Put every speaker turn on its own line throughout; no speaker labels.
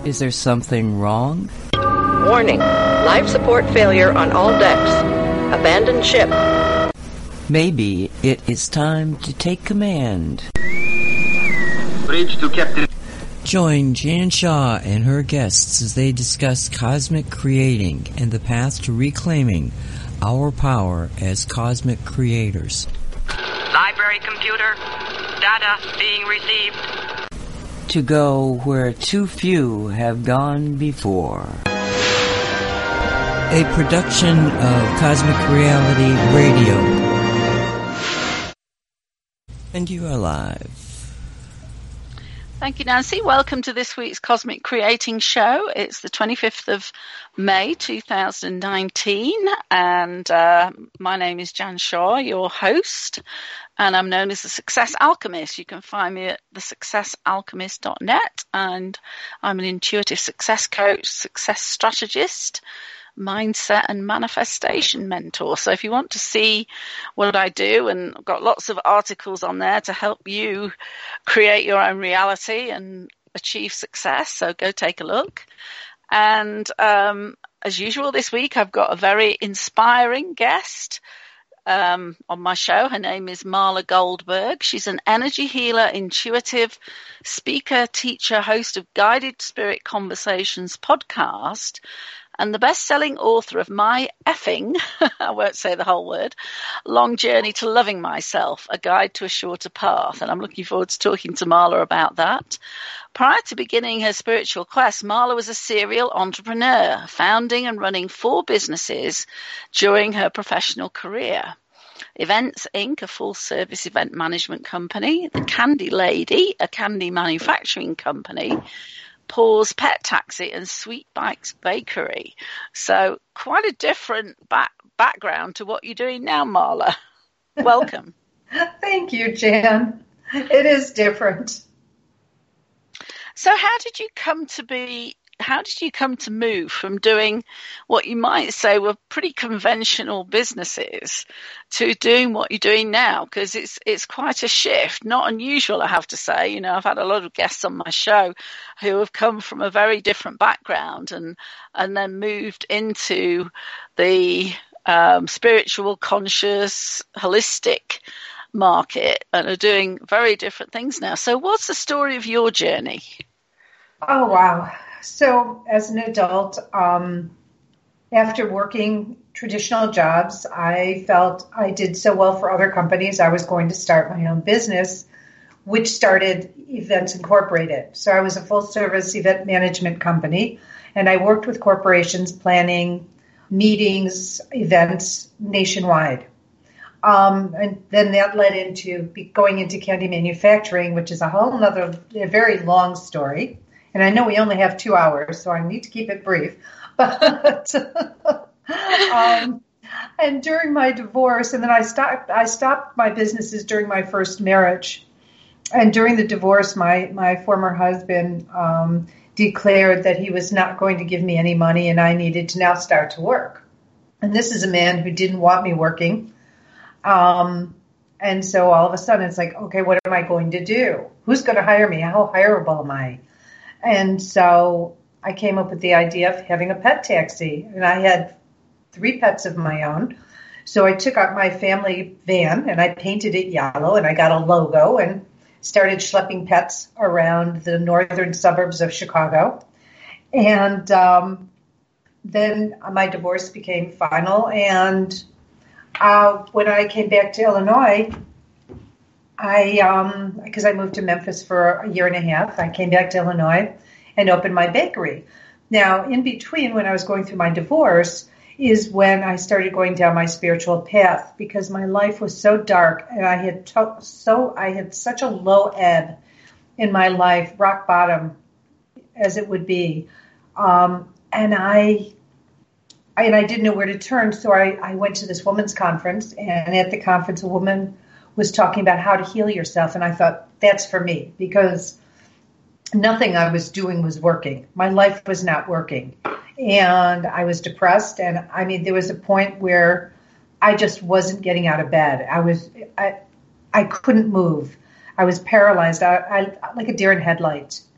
Is there something wrong?
Warning. Life support failure on all decks. Abandon ship.
Maybe it is time to take command.
Bridge to Captain.
Join Jan Shaw and her guests as they discuss cosmic creating and the path to reclaiming our power as cosmic creators.
Library computer, data being received.
To go where too few have gone before. A production of Cosmic Reality Radio. And you are live.
Thank you, Nancy. Welcome to this week's Cosmic Creating Show. It's the 25th of May 2019, and my name is Jan Shaw, your host, and I'm known as the Success Alchemist. You can find me at thesuccessalchemist.net, and I'm an intuitive success coach, success strategist, mindset and manifestation mentor. So if you want to see what I do, and I've got lots of articles on there to help you create your own reality and achieve success, so go take a look. And as usual this week, I've got a very inspiring guest on my show. Her name is Marla Goldberg. She's an energy healer, intuitive speaker, teacher, host of Guided Spirit Conversations podcast, and the best-selling author of My Effing, I won't say the whole word, Long Journey to Loving Myself, A Guide to a Shorter Path. And I'm looking forward to talking to Marla about that. Prior to beginning her spiritual quest, Marla was a serial entrepreneur, founding and running 4 businesses during her professional career. Events Inc., a full-service event management company, The Candy Lady, a candy manufacturing company, Paws Pet Taxi, and Sweet Bikes Bakery. So quite a different background to what you're doing now, Marla. Welcome.
Thank you, Jan. It is different.
So how did you come to move from doing what you might say were pretty conventional businesses to doing what you're doing now? Because it's quite a shift, not unusual, I have to say. You know, I've had a lot of guests on my show who have come from a very different background and then moved into the spiritual, conscious, holistic market and are doing very different things now. So what's the story of your journey?
Oh, wow. So as an adult, after working traditional jobs, I felt I did so well for other companies, I was going to start my own business, which started Events Incorporated. So I was a full-service event management company, and I worked with corporations planning meetings, events nationwide. And then that led into going into candy manufacturing, which is a whole other, a very long story. And I know we only have 2 hours, so I need to keep it brief. But and during my divorce, and then I stopped my businesses during my first marriage. And during the divorce, my former husband declared that he was not going to give me any money, and I needed to now start to work. And this is a man who didn't want me working. And so all of a sudden it's like, okay, what am I going to do? Who's going to hire me? How hireable am I? And so I came up with the idea of having a pet taxi, and I had 3 pets of my own. So I took out my family van and I painted it yellow, and I got a logo and started schlepping pets around the northern suburbs of Chicago. And then my divorce became final. And when I came back to Illinois, because I moved to Memphis for a year and a half, I came back to Illinois and opened my bakery. Now, in between, when I was going through my divorce, is when I started going down my spiritual path, because my life was so dark, and I had such a low ebb in my life, rock bottom, as it would be, and I didn't know where to turn. So I went to this women's conference, and at the conference, a woman was talking about how to heal yourself. And I thought, that's for me, because nothing I was doing was working. My life was not working. And I was depressed. And I mean, there was a point where I just wasn't getting out of bed. I couldn't move. I was paralyzed. I like a deer in headlights.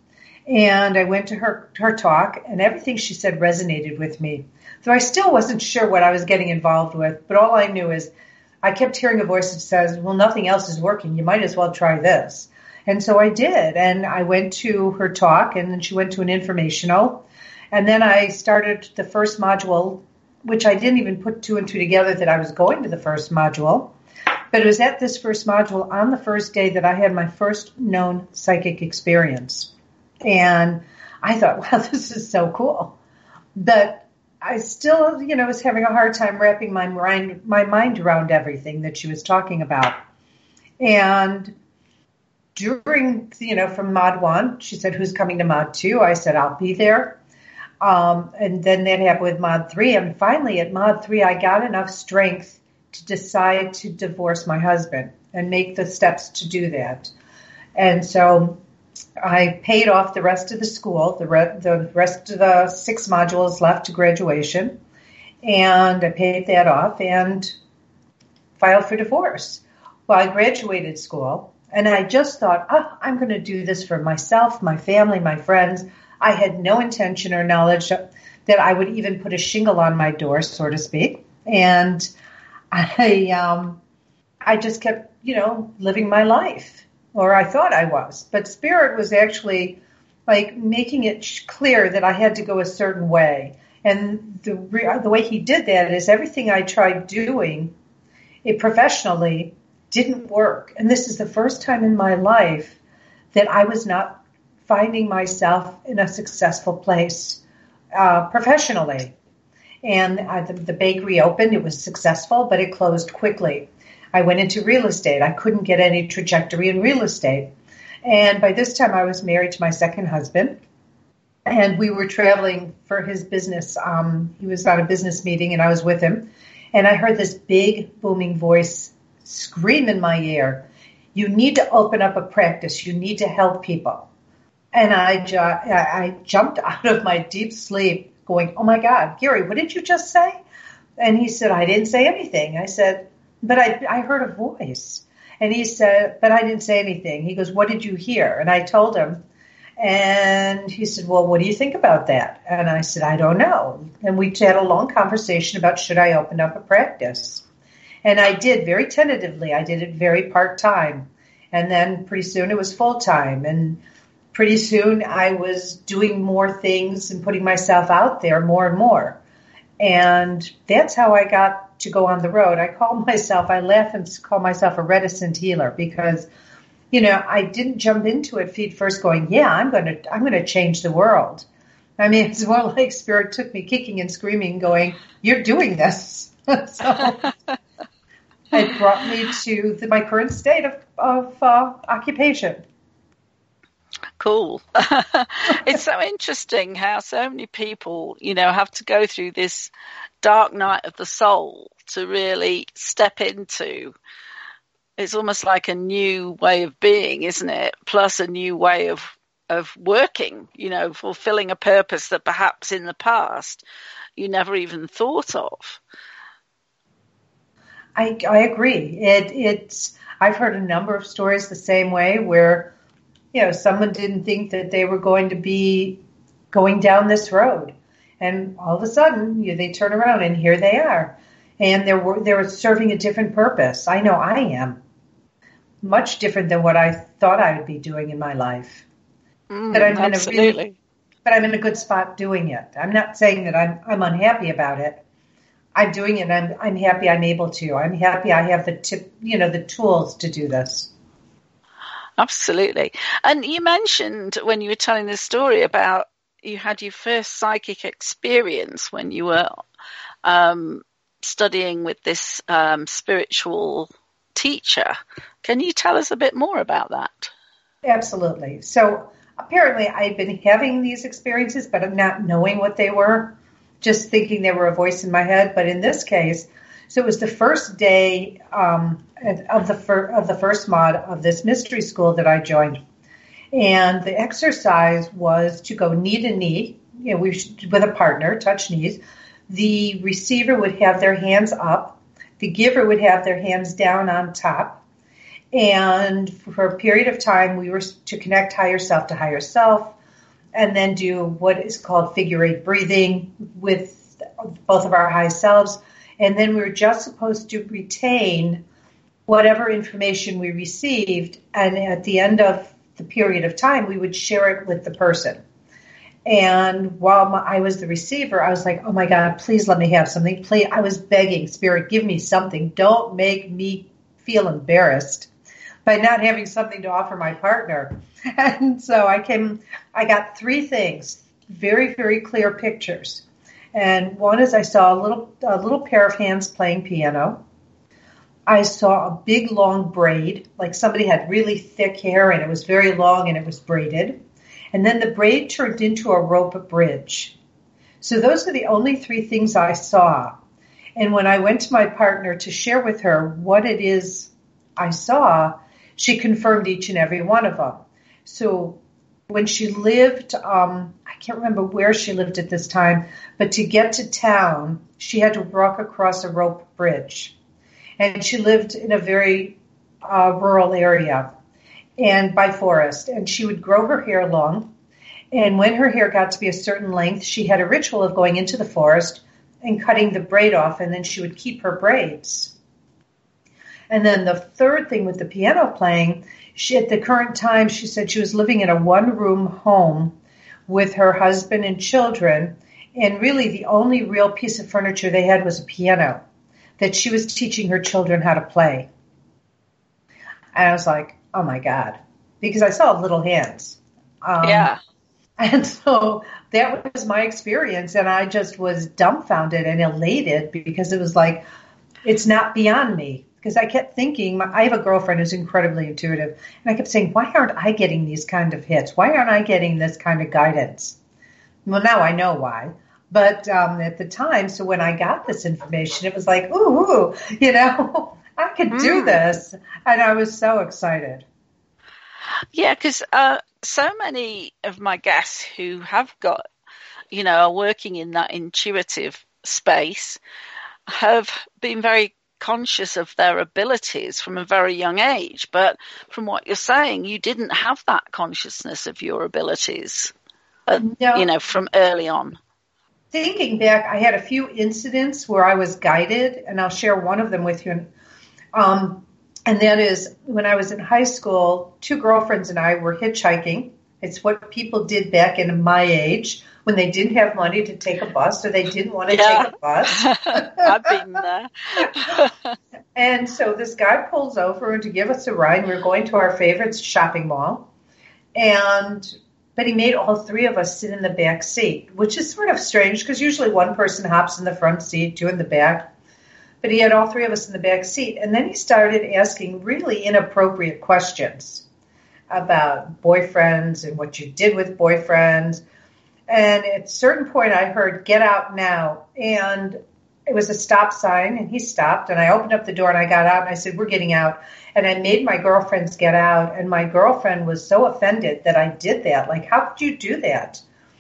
And I went to her talk, and everything she said resonated with me. So I still wasn't sure what I was getting involved with, but all I knew is I kept hearing a voice that says, well, nothing else is working. You might as well try this. And so I did. And I went to her talk, and then she went to an informational. And then I started the first module, which I didn't even put two and two together that I was going to the first module. But it was at this first module on the first day that I had my first known psychic experience. And I thought, wow, this is so cool. But I still, was having a hard time wrapping my mind around everything that she was talking about. And during, from Mod 1, she said, who's coming to Mod 2? I said, I'll be there. And then that happened with Mod 3. And finally, at Mod 3, I got enough strength to decide to divorce my husband and make the steps to do that. And so I paid off the rest of the school, the rest of the 6 modules left to graduation, and I paid that off and filed for divorce. Well, I graduated school, and I just thought, I'm going to do this for myself, my family, my friends. I had no intention or knowledge that I would even put a shingle on my door, so to speak. And I just kept, living my life. Or I thought I was. But Spirit was actually making it clear that I had to go a certain way. And the way he did that is everything I tried doing it professionally didn't work. And this is the first time in my life that I was not finding myself in a successful place professionally. And the bakery opened. It was successful, but it closed quickly. I went into real estate. I couldn't get any trajectory in real estate. And by this time, I was married to my second husband. And we were traveling for his business. He was at a business meeting, and I was with him. And I heard this big, booming voice scream in my ear, you need to open up a practice. You need to help people. And I jumped out of my deep sleep going, oh, my God, Gary, what did you just say? And he said, I didn't say anything. I said, but I heard a voice. And he said, but I didn't say anything. He goes, what did you hear? And I told him. And he said, well, what do you think about that? And I said, I don't know. And we had a long conversation about should I open up a practice. And I did very tentatively. I did it very part-time. And then pretty soon it was full-time. And pretty soon I was doing more things and putting myself out there more and more. And that's how I got to go on the road. I laugh and call myself a reticent healer because, I didn't jump into it feet first going, yeah, I'm going to change the world. I mean, it's more like Spirit took me kicking and screaming going, you're doing this. So it brought me to my current state of occupation.
Cool. It's so interesting how so many people, have to go through this dark night of the soul to really step into. It's almost like a new way of being, isn't it? Plus a new way of working, fulfilling a purpose that perhaps in the past you never even thought of.
I agree. I've heard a number of stories the same way where, someone didn't think that they were going to be going down this road. And all of a sudden, they turn around and here they are. And they're serving a different purpose. I know I am. Much different than what I thought I would be doing in my life. But I'm in a good spot doing it. I'm not saying that I'm unhappy about it. I'm doing it. And I'm happy I'm able to. I'm happy I have the tools to do this.
Absolutely. And you mentioned when you were telling the story about you had your first psychic experience when you were studying with this spiritual teacher. Can you tell us a bit more about that?
Absolutely. So apparently I'd been having these experiences, but I'm not knowing what they were, just thinking they were a voice in my head. But in this case, so it was the first day of the first mod of this mystery school that I joined. And the exercise was to go knee to knee, with a partner, touch knees. The receiver would have their hands up. The giver would have their hands down on top. And for a period of time, we were to connect higher self to higher self. and then do what is called figure 8 breathing with both of our high selves. And then we were just supposed to retain whatever information we received. And at the end of the period of time, we would share it with the person. And while I was the receiver, I was like, oh, my God, please let me have something. Please. I was begging, Spirit, give me something. Don't make me feel embarrassed by not having something to offer my partner. And so I got 3 things, very, very clear pictures. And one is I saw a little pair of hands playing piano. I saw a big long braid, like somebody had really thick hair and it was very long and it was braided. And then the braid turned into a rope bridge. So those are the only 3 things I saw. And when I went to my partner to share with her what it is I saw, she confirmed each and every one of them. So when she lived, I can't remember where she lived at this time, but to get to town, she had to walk across a rope bridge. And she lived in a very rural area and by forest. And she would grow her hair long. And when her hair got to be a certain length, she had a ritual of going into the forest and cutting the braid off, and then she would keep her braids. And then the third thing with the piano playing, at the current time, she said she was living in a 1-room home with her husband and children, and really the only real piece of furniture they had was a piano that she was teaching her children how to play. And I was like, oh, my God, because I saw little hands.
Yeah.
And so that was my experience, and I just was dumbfounded and elated because it was like, it's not beyond me. Because I kept thinking, I have a girlfriend who's incredibly intuitive, and I kept saying, why aren't I getting these kind of hits? Why aren't I getting this kind of guidance? Well, now I know why. But at the time, so when I got this information, it was like, ooh, I could do this. And I was so excited.
Yeah, because so many of my guests who have got, are working in that intuitive space have been very conscious of their abilities from a very young age. But from what you're saying, you didn't have that consciousness of your abilities, from early on.
Thinking back, I had a few incidents where I was guided, and I'll share one of them with you. And that is when I was in high school, 2 girlfriends and I were hitchhiking. It's what people did back in my age when they didn't have money to take a bus or they didn't want to take a bus.
I've been there.
And so this guy pulls over to give us a ride. We're going to our favorite shopping mall. But he made all 3 of us sit in the back seat, which is sort of strange because usually one person hops in the front seat, 2 in the back. But he had all 3 of us in the back seat. And then he started asking really inappropriate questions about boyfriends and what you did with boyfriends. And at a certain point, I heard, get out now. And it was a stop sign, and he stopped. And I opened up the door, and I got out, and I said, we're getting out. And I made my girlfriends get out. And my girlfriend was so offended that I did that. Like, how could you do that?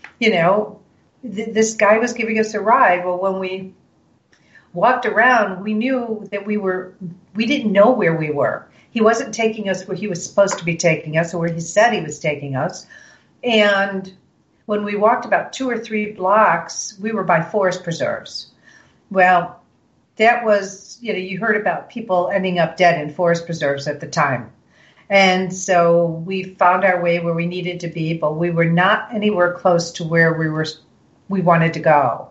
This guy was giving us a ride. Well, when we walked around, we knew that we didn't know where we were. He wasn't taking us where he was supposed to be taking us or where he said he was taking us. And when we walked about 2 or 3 blocks, we were by forest preserves. Well, that was, you heard about people ending up dead in forest preserves at the time. And so we found our way where we needed to be, but we were not anywhere close to where we wanted to go.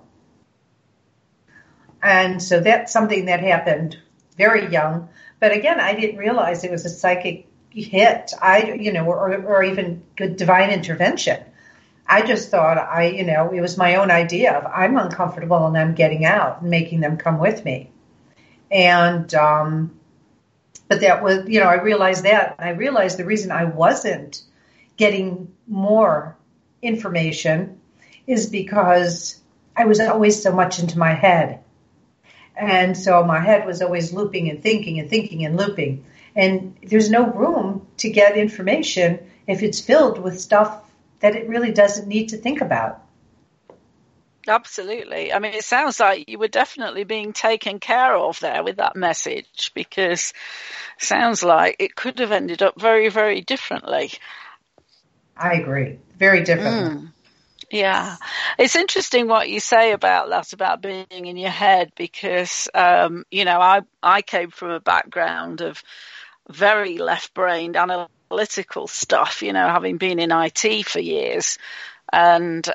And so that's something that happened very young. But again, I didn't realize it was a psychic hit, or even good divine intervention. I just thought it was my own idea of I'm uncomfortable and I'm getting out and making them come with me. And, but that was, I realized that. I realized the reason I wasn't getting more information is because I was always so much into my head. And so my head was always looping and thinking and looping. And there's no room to get information if it's filled with stuff that it really doesn't need to think about.
Absolutely. I mean, it sounds like you were definitely being taken care of there with that message, because it sounds like it could have ended up very, very differently.
I agree. Very differently.
Yeah, it's interesting what you say about that, about being in your head, because, I came from a background of very left-brained analytical stuff, having been in IT for years. And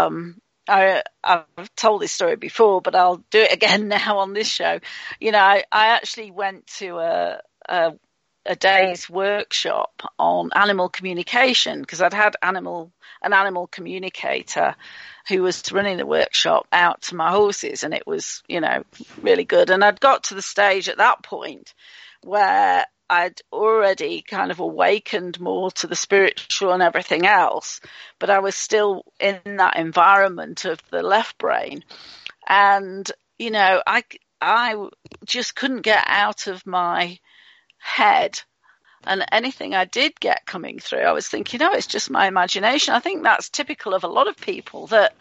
I've told this story before, but I'll do it again now on this show. I actually went to a day's workshop on animal communication because I'd had an animal communicator who was running the workshop out to my horses, and it was, really good. And I'd got to the stage at that point where I'd already kind of awakened more to the spiritual and everything else, but I was still in that environment of the left brain. And, I just couldn't get out of my head. And anything I did get coming through, I was thinking, it's just my imagination. I think that's typical of a lot of people that,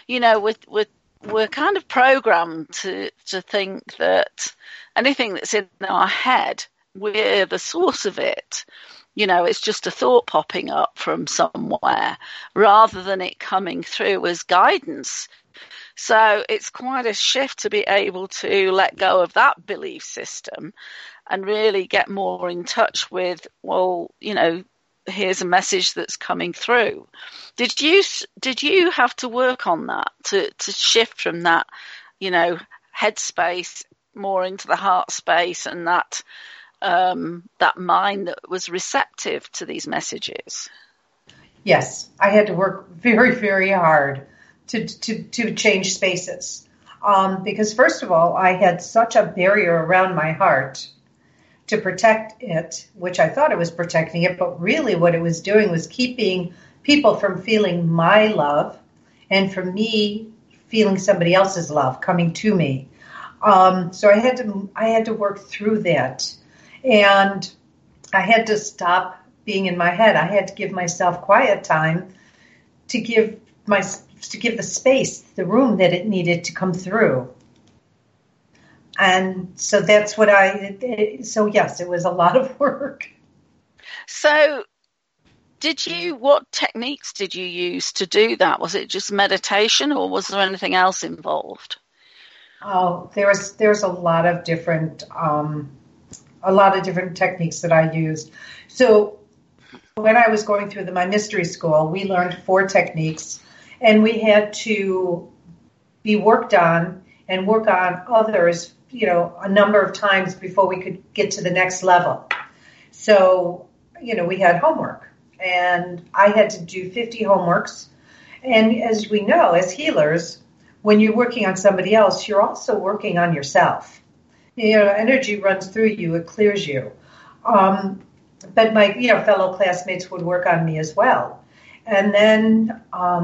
we're kind of programmed to think that anything that's in our head, we're the source of it. It's just a thought popping up from somewhere rather than it coming through as guidance. So it's quite a shift to be able to let go of that belief system and really get more in touch with, here's a message that's coming through. Did you have to work on that to shift from that, head space more into the heart space and that mind that was receptive to these messages?
Yes, I had to work very, very hard to change spaces. Because first of all, I had such a barrier around my heart to protect it, which I thought it was protecting it, but really what it was doing was keeping people from feeling my love and from me feeling somebody else's love coming to me. So I had to work through that. And I had to stop being in my head. I had to give myself quiet time to give the space, the room that it needed to come through. And so that's what so yes, it was a lot of work.
So what techniques did you use to do that? Was it just meditation or was there anything else involved?
Oh, there's a lot of different techniques that I used. So when I was going through my mystery school, we learned 4 techniques, and we had to be worked on and work on others, a number of times before we could get to the next level. So, we had homework, and I had to do 50 homeworks. And as we know, as healers, when you're working on somebody else, you're also working on yourself. Energy runs through you, it clears you. But my, fellow classmates would work on me as well. And then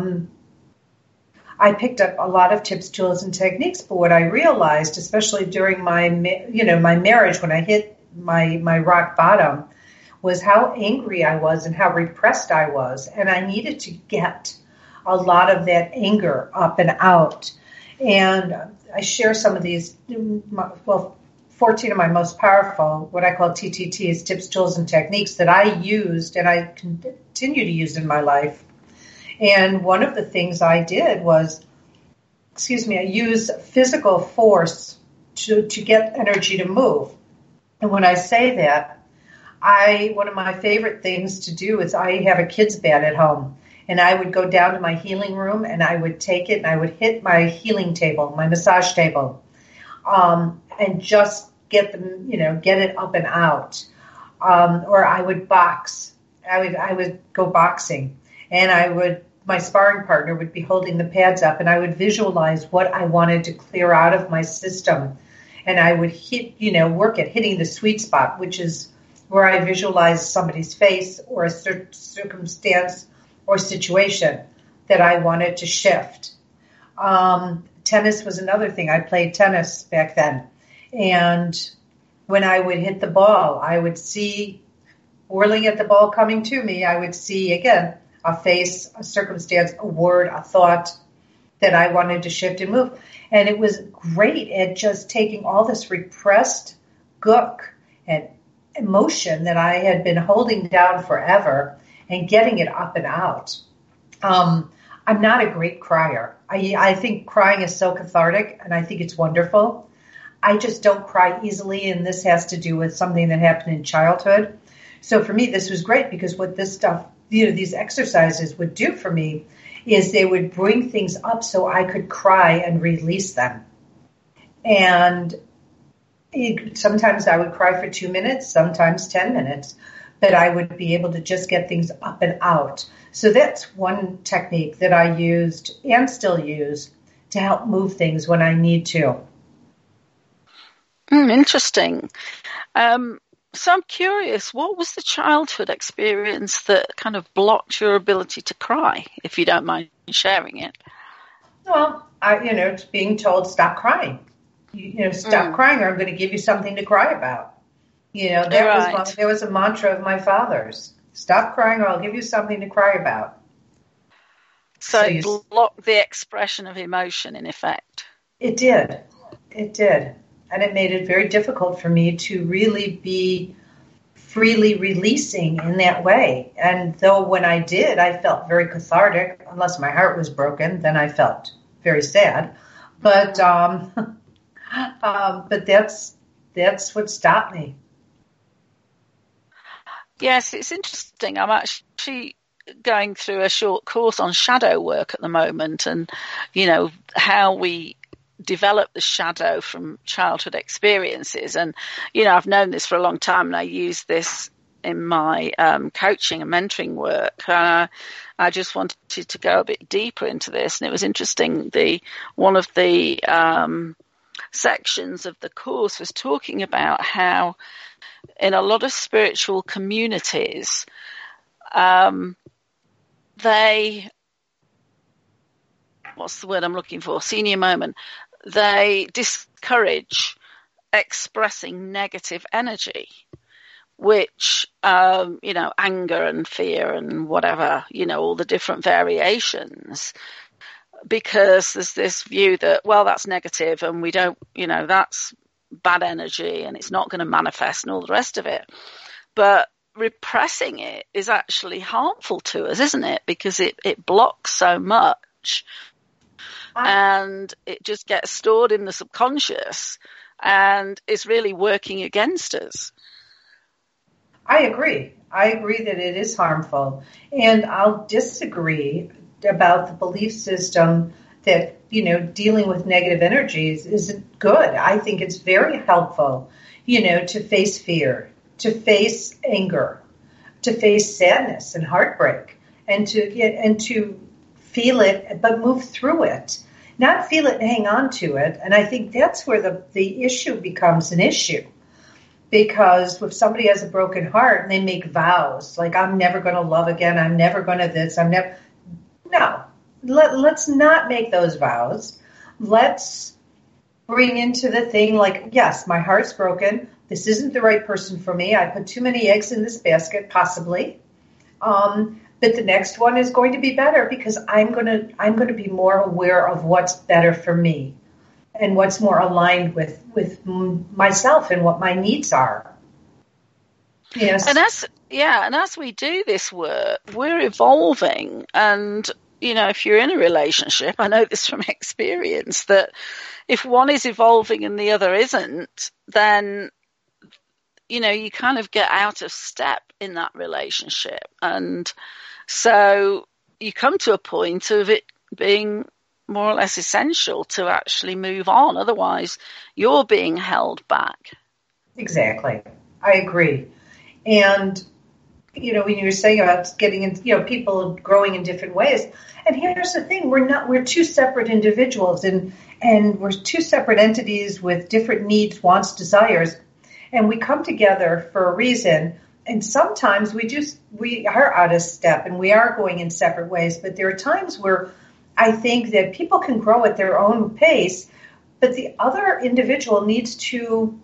I picked up a lot of tips, tools, and techniques. But what I realized, especially during my marriage, when I hit my rock bottom, was how angry I was and how repressed I was. And I needed to get a lot of that anger up and out. And I share some of these, 14 of my most powerful, what I call TTTs, tips, tools, and techniques that I used and I continue to use in my life. And one of the things I did was, I use physical force to get energy to move. And when I say that, one of my favorite things to do is I have a kids' bed at home. And I would go down to my healing room and I would take it and I would hit my healing table, my massage table, and just get it up and out. Or I would box. I would go boxing, and my sparring partner would be holding the pads up, and I would visualize what I wanted to clear out of my system. And I would work at hitting the sweet spot, which is where I visualize somebody's face or a circumstance or situation that I wanted to shift. Tennis was another thing. I played tennis back then. And when I would hit the ball, I would see, whirling at the ball coming to me, I would see, again, a face, a circumstance, a word, a thought that I wanted to shift and move. And it was great at just taking all this repressed gook and emotion that I had been holding down forever and getting it up and out. I'm not a great crier. I think crying is so cathartic, and I think it's wonderful. I just don't cry easily, and this has to do with something that happened in childhood. So for me, this was great because what this stuff, these exercises would do for me is they would bring things up so I could cry and release them. And sometimes I would cry for 2 minutes, sometimes 10 minutes, but I would be able to just get things up and out. So that's one technique that I used and still use to help move things when I need to.
Interesting. So I'm curious, what was the childhood experience that kind of blocked your ability to cry, if you don't mind sharing it?
Well, it's being told, stop crying. Stop crying or I'm going to give you something to cry about. That was a mantra of my father's. Stop crying or I'll give you something to cry about.
So it blocked the expression of emotion, in effect.
It did. And it made it very difficult for me to really be freely releasing in that way. And though when I did, I felt very cathartic, unless my heart was broken, then I felt very sad. But that's what stopped me.
Yes, it's interesting. I'm actually going through a short course on shadow work at the moment, and how we develop the shadow from childhood experiences. And I've known this for a long time, and I use this in my coaching and mentoring work. I just wanted to go a bit deeper into this, and it was interesting. One of the sections of the course was talking about how in a lot of spiritual communities, what's the word I'm looking for? Senior moment. They discourage expressing negative energy, which, anger and fear and whatever, all the different variations, because there's this view that, well, that's negative and we don't, that's bad energy and it's not going to manifest and all the rest of it. But repressing it is actually harmful to us, isn't it? Because it blocks so much. And it just gets stored in the subconscious and is really working against us.
I agree that it is harmful. And I'll disagree about the belief system that, dealing with negative energies isn't good. I think it's very helpful, to face fear, to face anger, to face sadness and heartbreak, and to feel it, but move through it. Not feel it and hang on to it. And I think that's where the issue becomes an issue. Because if somebody has a broken heart and they make vows, like, I'm never going to love again, I'm never going to this, No. Let's not make those vows. Let's bring into the thing like, yes, my heart's broken. This isn't the right person for me. I put too many eggs in this basket, possibly. But the next one is going to be better because I'm going to be more aware of what's better for me and what's more aligned with myself and what my needs are. Yes.
And as we do this work, we're evolving. And, if you're in a relationship, I know this from experience, that if one is evolving and the other isn't, then, you kind of get out of step in that relationship. And so you come to a point of it being more or less essential to actually move on. Otherwise, you're being held back.
Exactly. I agree. And, when you were saying about getting in, people growing in different ways. And here's the thing, we're two separate individuals and we're two separate entities with different needs, wants, desires. And we come together for a reason. And sometimes we are out of step and we are going in separate ways. But there are times where I think that people can grow at their own pace, but the other individual needs to,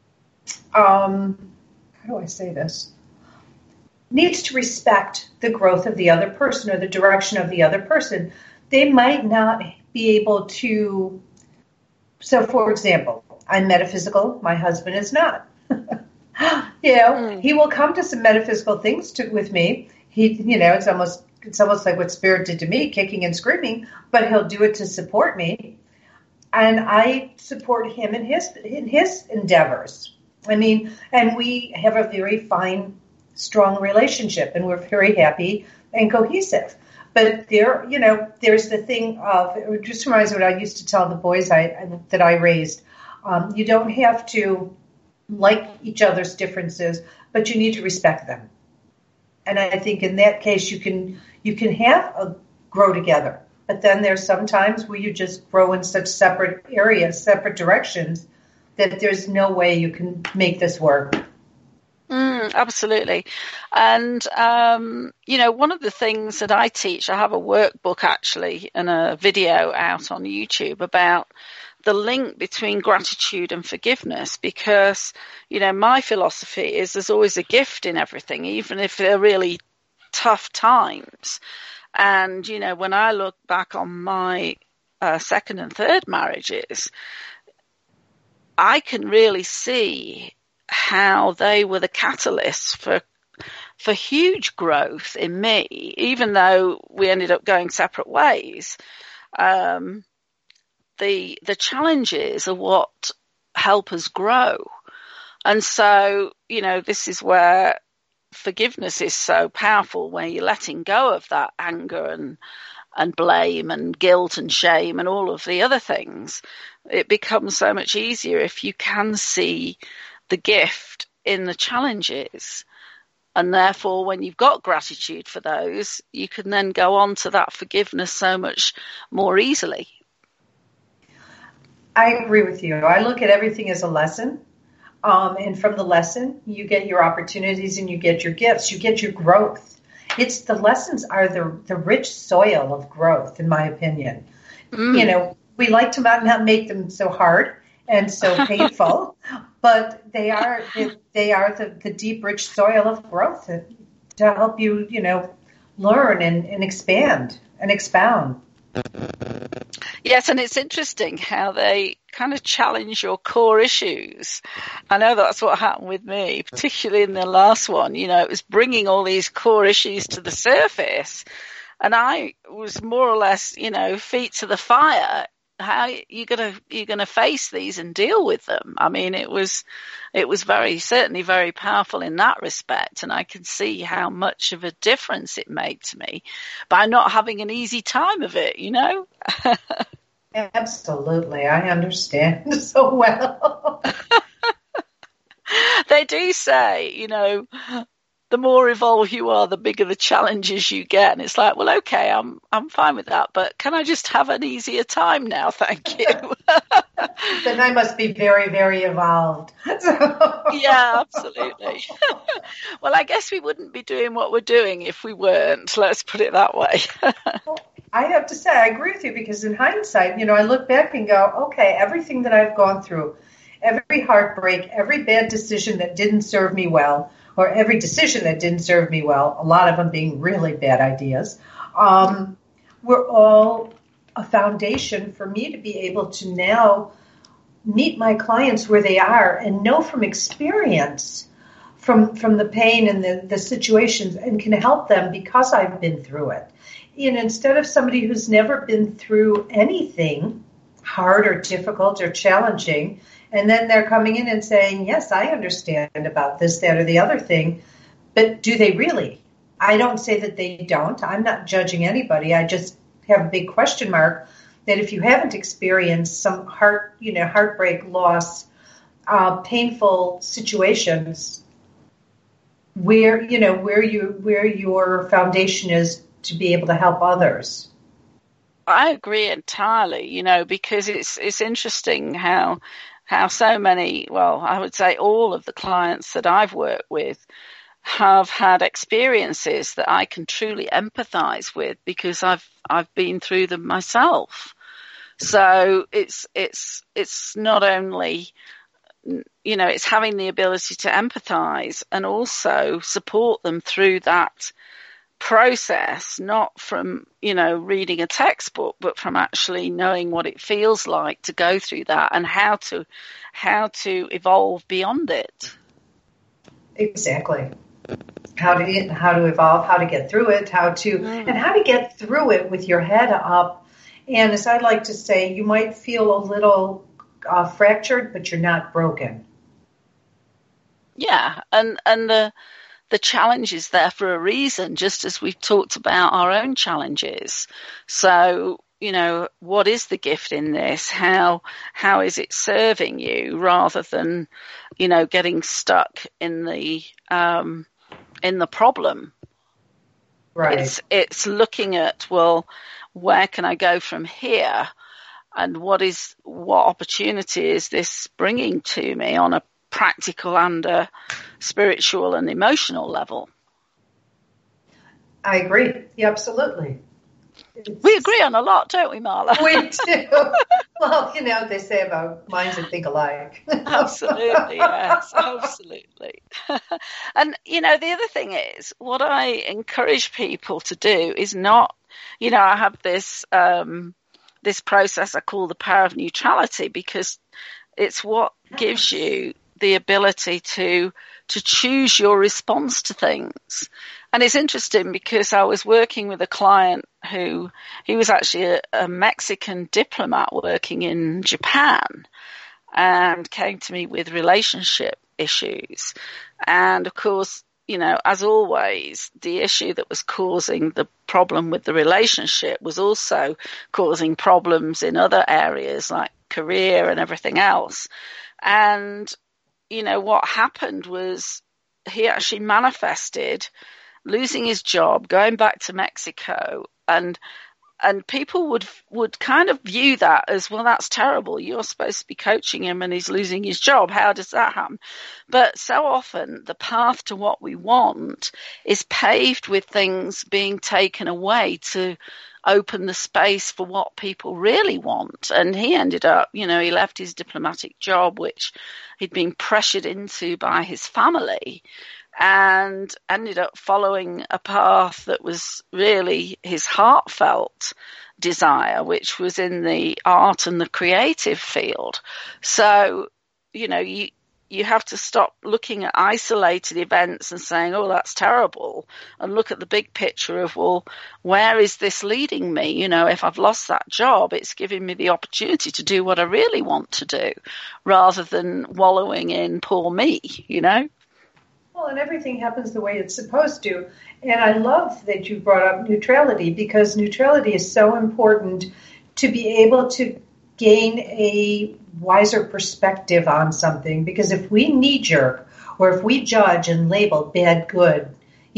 how do I say this? Needs to respect the growth of the other person or the direction of the other person. They might not be able to. So, for example, I'm metaphysical. My husband is not. He will come to some metaphysical things with me. It's almost it's almost like what Spirit did to me, kicking and screaming, but he'll do it to support me. And I support him in his endeavors. I mean, and we have a very fine, strong relationship, and we're very happy and cohesive. But there's the thing of, it just reminds me what I used to tell the boys that I raised. You don't have to like each other's differences, but you need to respect them. And I think in that case, you can grow together. But then there's some times where you just grow in such separate areas, separate directions, that there's no way you can make this work.
Absolutely. And, one of the things that I teach, I have a workbook actually and a video out on YouTube about the link between gratitude and forgiveness, because, my philosophy is there's always a gift in everything, even if they're really tough times. And, when I look back on my second and third marriages, I can really see how they were the catalysts for huge growth in me, even though we ended up going separate ways. The challenges are what help us grow. And so, this is where forgiveness is so powerful, where you're letting go of that anger and blame and guilt and shame and all of the other things. It becomes so much easier if you can see the gift in the challenges. And therefore, when you've got gratitude for those, you can then go on to that forgiveness so much more easily.
I agree with you. I look at everything as a lesson. And from the lesson, you get your opportunities and you get your gifts, you get your growth. It's the lessons are the rich soil of growth, in my opinion. We like to not make them so hard and so painful, but they are the deep, rich soil of growth to help you, learn and expand and expound.
Yes, and it's interesting how they kind of challenge your core issues. I know that's what happened with me, particularly in the last one. It was bringing all these core issues to the surface, and I was more or less, feet to the fire. How you're gonna face these and deal with them? I mean, it was certainly very powerful in that respect, and I can see how much of a difference it made to me by not having an easy time of it.
Absolutely, I understand so well.
They do say, the more evolved you are, the bigger the challenges you get. And it's like, well, okay, I'm fine with that, but can I just have an easier time now? Thank you.
Then I must be very, very evolved.
Yeah, absolutely. Well, I guess we wouldn't be doing what we're doing if we weren't. Let's put it that way.
I have to say, I agree with you, because in hindsight, I look back and go, okay, everything that I've gone through, every heartbreak, every bad decision that didn't serve me well, or every decision that didn't serve me well, a lot of them being really bad ideas, were all a foundation for me to be able to now meet my clients where they are and know from experience from the pain and the situations, and can help them because I've been through it. Instead of somebody who's never been through anything hard or difficult or challenging, and then they're coming in and saying, yes, I understand about this, that, or the other thing, but do they really? I don't say that they don't. I'm not judging anybody. I just have a big question mark that if you haven't experienced some heartbreak, loss, painful situations, where your foundation is to be able to help others.
I agree entirely, because it's interesting how so many, well, I would say all of the clients that I've worked with have had experiences that I can truly empathize with, because I've been through them myself. So it's not only, it's having the ability to empathize and also support them through that process, not from, reading a textbook, but from actually knowing what it feels like to go through that and how to evolve beyond it.
Exactly. how to evolve, how to get through it, and how to get through it with your head up. And as I like to say, you might feel a little fractured, but you're not broken.
Yeah, and the challenge is there for a reason, just as we've talked about our own challenges. So, what is the gift in this? How is it serving you, rather than, getting stuck in the problem?
Right.
It's looking at, well, where can I go from here? And what opportunity is this bringing to me on a practical and a spiritual and emotional level?
I agree. Yeah, absolutely.
We agree on a lot, don't we, Marla?
We do. Well, they say about minds that think alike.
Absolutely, yes, absolutely. And, the other thing is, what I encourage people to do is not, I have this process I call the power of neutrality, because it's what gives you the ability to choose your response to things. And it's interesting because I was working with a client he was actually a Mexican diplomat working in Japan, and came to me with relationship issues. And of course, as always, the issue that was causing the problem with the relationship was also causing problems in other areas like career and everything else. And what happened was he actually manifested losing his job, going back to Mexico, and people would kind of view that as, well, that's terrible. You're supposed to be coaching him and he's losing his job. How does that happen? But so often the path to what we want is paved with things being taken away to open the space for what people really want. And he ended up, he left his diplomatic job, which he'd been pressured into by his family, and ended up following a path that was really his heartfelt desire, which was in the art and the creative field. So, you have to stop looking at isolated events and saying, oh, that's terrible, and look at the big picture of, well, where is this leading me? If I've lost that job, it's giving me the opportunity to do what I really want to do, rather than wallowing in poor me,
Well, and everything happens the way it's supposed to. And I love that you brought up neutrality, because neutrality is so important to be able to gain a wiser perspective on something. Because if we knee-jerk, or if we judge and label bad, good,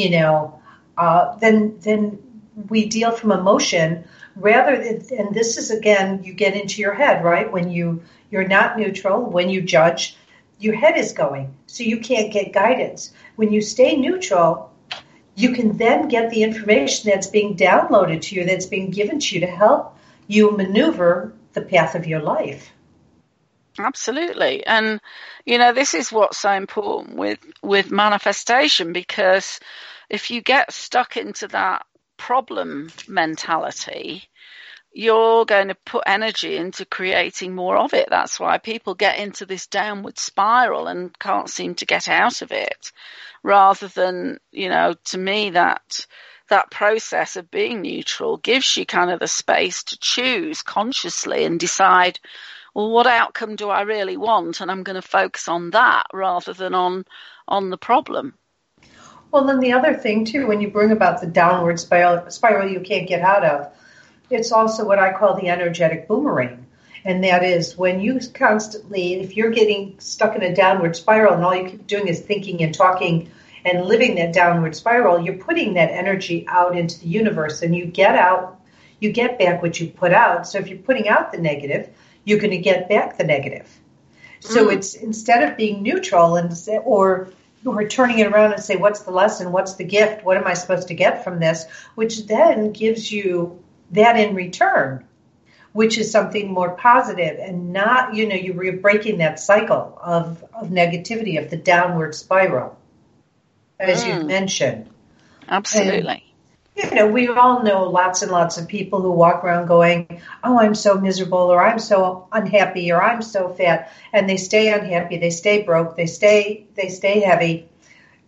then we deal from emotion rather than, and this is, again, you get into your head, right? When you're not neutral, when you judge, your head is going, so you can't get guidance. When you stay neutral, you can then get the information that's being downloaded to you, that's being given to you to help you maneuver the path of your life.
Absolutely. And, this is what's so important with manifestation, because if you get stuck into that problem mentality, you're going to put energy into creating more of it. That's why people get into this downward spiral and can't seem to get out of it. Rather than, to me, that process of being neutral gives you kind of the space to choose consciously and decide, well, what outcome do I really want? And I'm going to focus on that rather than on the problem.
Well, then the other thing, too, when you bring about the downward spiral you can't get out of, it's also what I call the energetic boomerang. And that is when you constantly, if you're getting stuck in a downward spiral and all you keep doing is thinking and talking and living that downward spiral, you're putting that energy out into the universe, and you get back what you put out. So if you're putting out the negative, you're going to get back the negative. So it's, instead of being neutral or turning it around and say, what's the lesson? What's the gift? What am I supposed to get from this? Which then gives you that in return, which is something more positive, and not, you're breaking that cycle of negativity, of the downward spiral, as you mentioned.
Absolutely.
And, we all know lots and lots of people who walk around going, oh, I'm so miserable, or I'm so unhappy, or I'm so fat, and they stay unhappy, they stay broke, they stay heavy.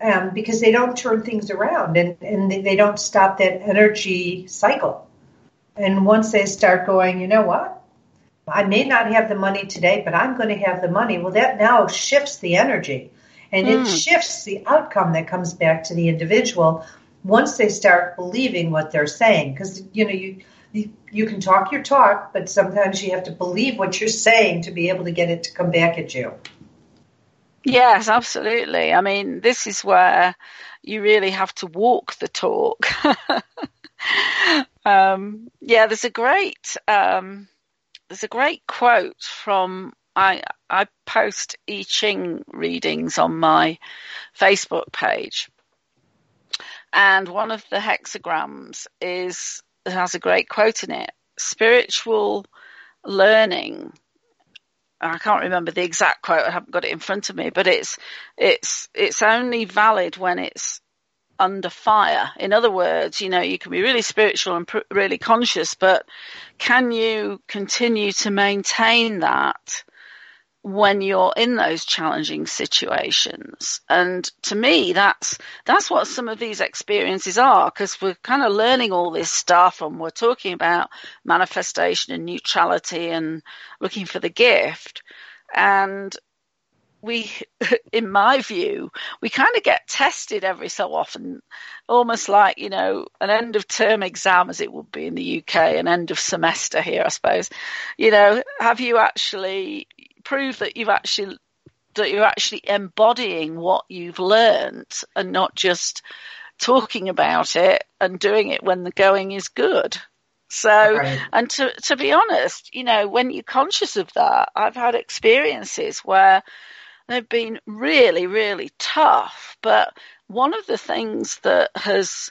because they don't turn things around and they don't stop that energy cycle. And once they start going, you know what? I may not have the money today, but I'm going to have the money. Well, that now shifts the energy, and it shifts the outcome that comes back to the individual once they start believing what they're saying. Because, you can talk your talk, but sometimes you have to believe what you're saying to be able to get it to come back at you.
Yes, absolutely. I mean, this is where you really have to walk the talk. There's a great quote from, I post I Ching readings on my Facebook page, and one of the hexagrams has a great quote in it. Spiritual learning, I can't remember the exact quote, I haven't got it in front of me, but it's only valid when it's under fire. In other words, you can be really spiritual and really conscious, but can you continue to maintain that when you're in those challenging situations? And to me, that's what some of these experiences are, because we're kind of learning all this stuff and we're talking about manifestation and neutrality and looking for the gift. And we, in my view, we kind of get tested every so often, almost like, an end of term exam, as it would be in the UK, an end of semester here, I suppose. Have you actually proved that you're actually embodying what you've learned and not just talking about it and doing it when the going is good? So, right. And to be honest, when you're conscious of that, I've had experiences where they've been really, really tough. But one of the things that has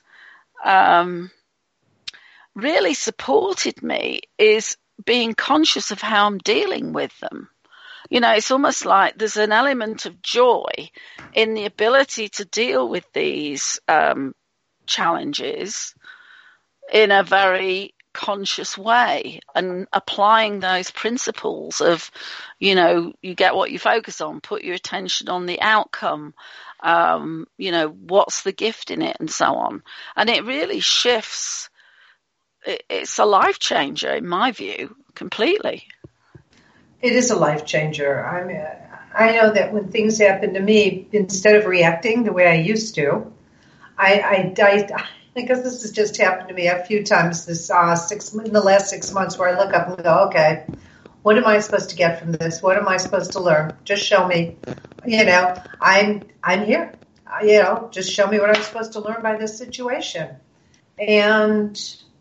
really supported me is being conscious of how I'm dealing with them. It's almost like there's an element of joy in the ability to deal with these challenges in a very conscious way, and applying those principles of, you get what you focus on, put your attention on the outcome, what's the gift in it, and so on. And it really shifts. It's a life changer, in my view, completely.
It is a life changer. I know that when things happen to me, instead of reacting the way I used to, because this has just happened to me a few times in the last 6 months, where I look up and go, okay, what am I supposed to get from this? What am I supposed to learn? Just show me. I'm here. Just show me what I'm supposed to learn by this situation. And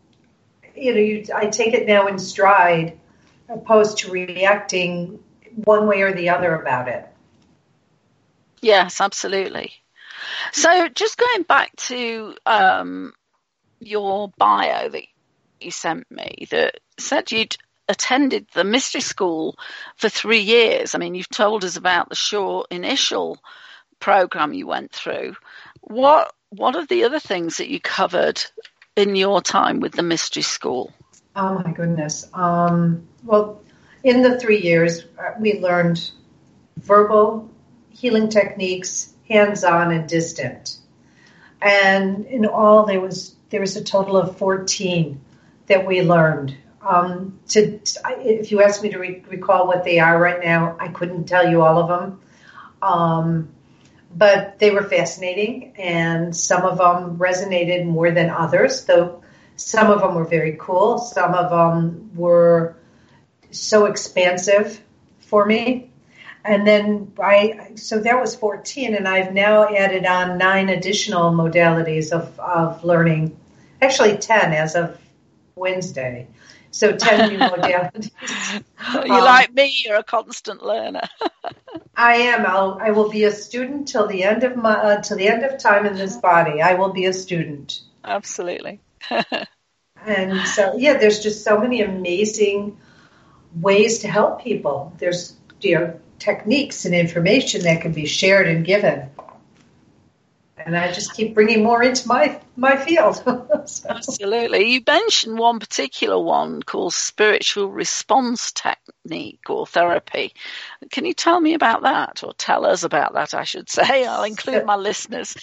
I take it now in stride, opposed to reacting one way or the other about it.
Yes, absolutely. So just going back to your bio that you sent me, that said you'd attended the mystery school for 3 years. I mean, you've told us about the short initial program you went through. What are the other things that you covered in your time with the mystery school?
Oh, my goodness. Well, in the 3 years, we learned verbal healing techniques, hands-on and distant. And in all, there was a total of 14 that we learned. If you asked me to recall what they are right now, I couldn't tell you all of them. But they were fascinating, and some of them resonated more than others, though some of them were very cool. Some of them were so expansive for me. And then so that was 14, and I've now added on 9 additional modalities of learning, actually 10 as of Wednesday. So 10 new modalities.
You like me, you're a constant learner.
I am. I will be a student till the end of time in this body. I will be a student.
Absolutely.
And so, there's just so many amazing ways to help people. There's, techniques and information that can be shared and given. And I just keep bringing more into my field. So.
Absolutely. You mentioned one particular one called spiritual response technique or therapy. Can you tell me about that, or tell us about that, I should say? I'll include my listeners.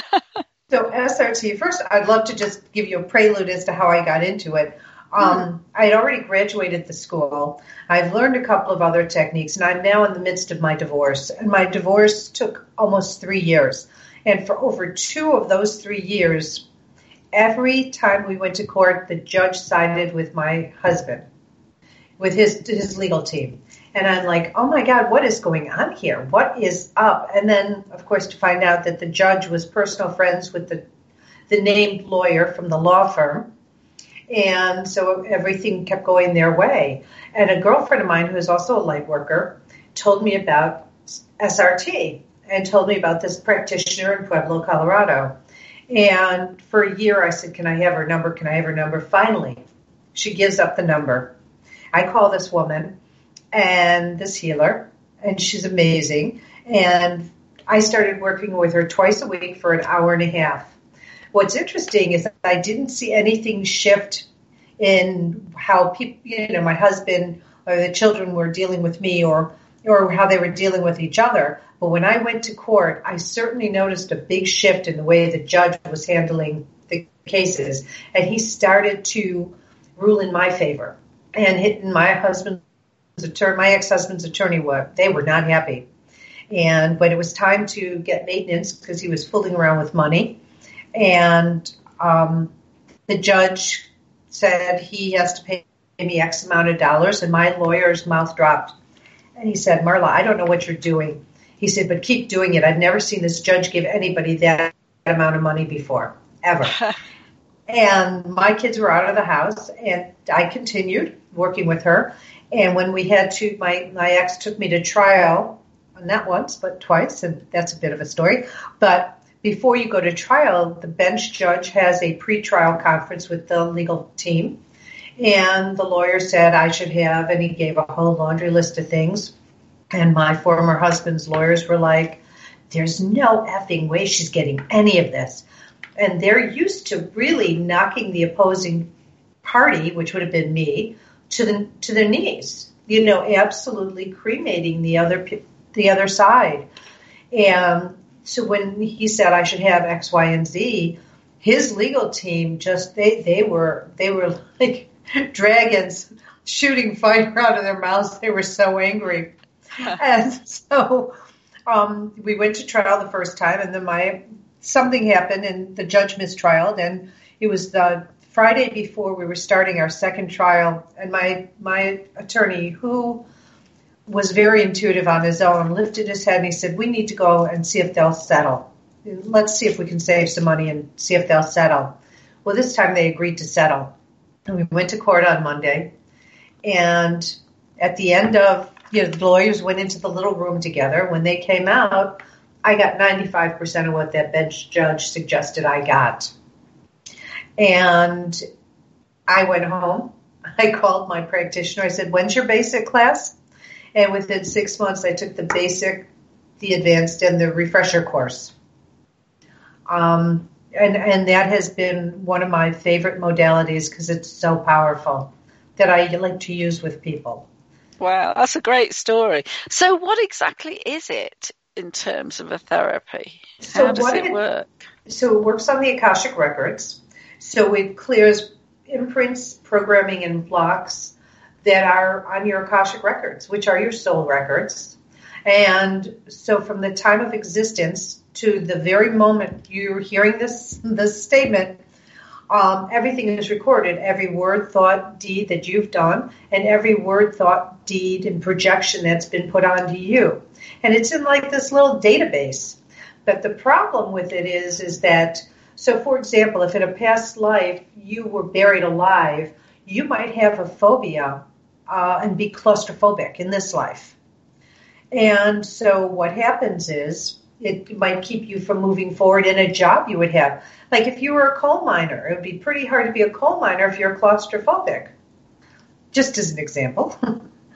So SRT, first, I'd love to just give you a prelude as to how I got into it. I had already graduated the school. I've learned a couple of other techniques, and I'm now in the midst of my divorce. And my divorce took almost 3 years. And for over 2 of those 3 years, every time we went to court, the judge sided with my husband, with his legal team. And I'm like, oh my God, what is going on here? What is up? And then, of course, to find out that the judge was personal friends with the named lawyer from the law firm. And so everything kept going their way. And a girlfriend of mine who is also a light worker told me about SRT and told me about this practitioner in Pueblo, Colorado. And for a year I said, can I have her number? Can I have her number? Finally, she gives up the number. I call this woman and this healer, and she's amazing. And I started working with her twice a week for an hour and a half. What's interesting is that I didn't see anything shift in how people, my husband or the children were dealing with me or how they were dealing with each other. But when I went to court, I certainly noticed a big shift in the way the judge was handling the cases. And he started to rule in my favor. And my ex-husband's attorney, they were not happy. And when it was time to get maintenance because he was fooling around with money, and the judge said he has to pay me X amount of dollars, and my lawyer's mouth dropped. And he said, Marla, I don't know what you're doing. He said, but keep doing it. I've never seen this judge give anybody that amount of money before, ever. And my kids were out of the house, and I continued working with her. And when we had to, my ex took me to trial, not once, but twice, and that's a bit of a story. But before you go to trial, the bench judge has a pretrial conference with the legal team. And the lawyer said I should have, and he gave a whole laundry list of things. And my former husband's lawyers were like, there's no effing way she's getting any of this. And they're used to really knocking the opposing party, which would have been me, to their knees, absolutely cremating the other side. And so when he said I should have X, Y, and Z, his legal team just they were like dragons shooting fire out of their mouths. They were so angry. And so we went to trial the first time, and then something happened, and the judge mistrialed, and it was the Friday before we were starting our second trial, and my attorney, who was very intuitive on his own, lifted his head and he said, we need to go and see if they'll settle. Let's see if we can save some money and see if they'll settle. Well, this time they agreed to settle. And we went to court on Monday. And at the end of, the lawyers went into the little room together. When they came out, I got 95% of what that bench judge suggested I got. And I went home. I called my practitioner. I said, when's your basic class? And within 6 months, I took the basic, the advanced, and the refresher course. And that has been one of my favorite modalities because it's so powerful that I like to use with people.
Wow, that's a great story. So what exactly is it in terms of a therapy? How does it work?
So it works on the Akashic Records. So it clears imprints, programming, and blocks that are on your Akashic Records, which are your soul records. And so from the time of existence to the very moment you're hearing this statement, everything is recorded, every word, thought, deed that you've done, and every word, thought, deed, and projection that's been put onto you. And it's in like this little database. But the problem with it is that, so for example, if in a past life you were buried alive, you might have a phobia and be claustrophobic in this life. And so what happens is it might keep you from moving forward in a job you would have. Like if you were a coal miner, it would be pretty hard to be a coal miner if you're claustrophobic. Just as an example.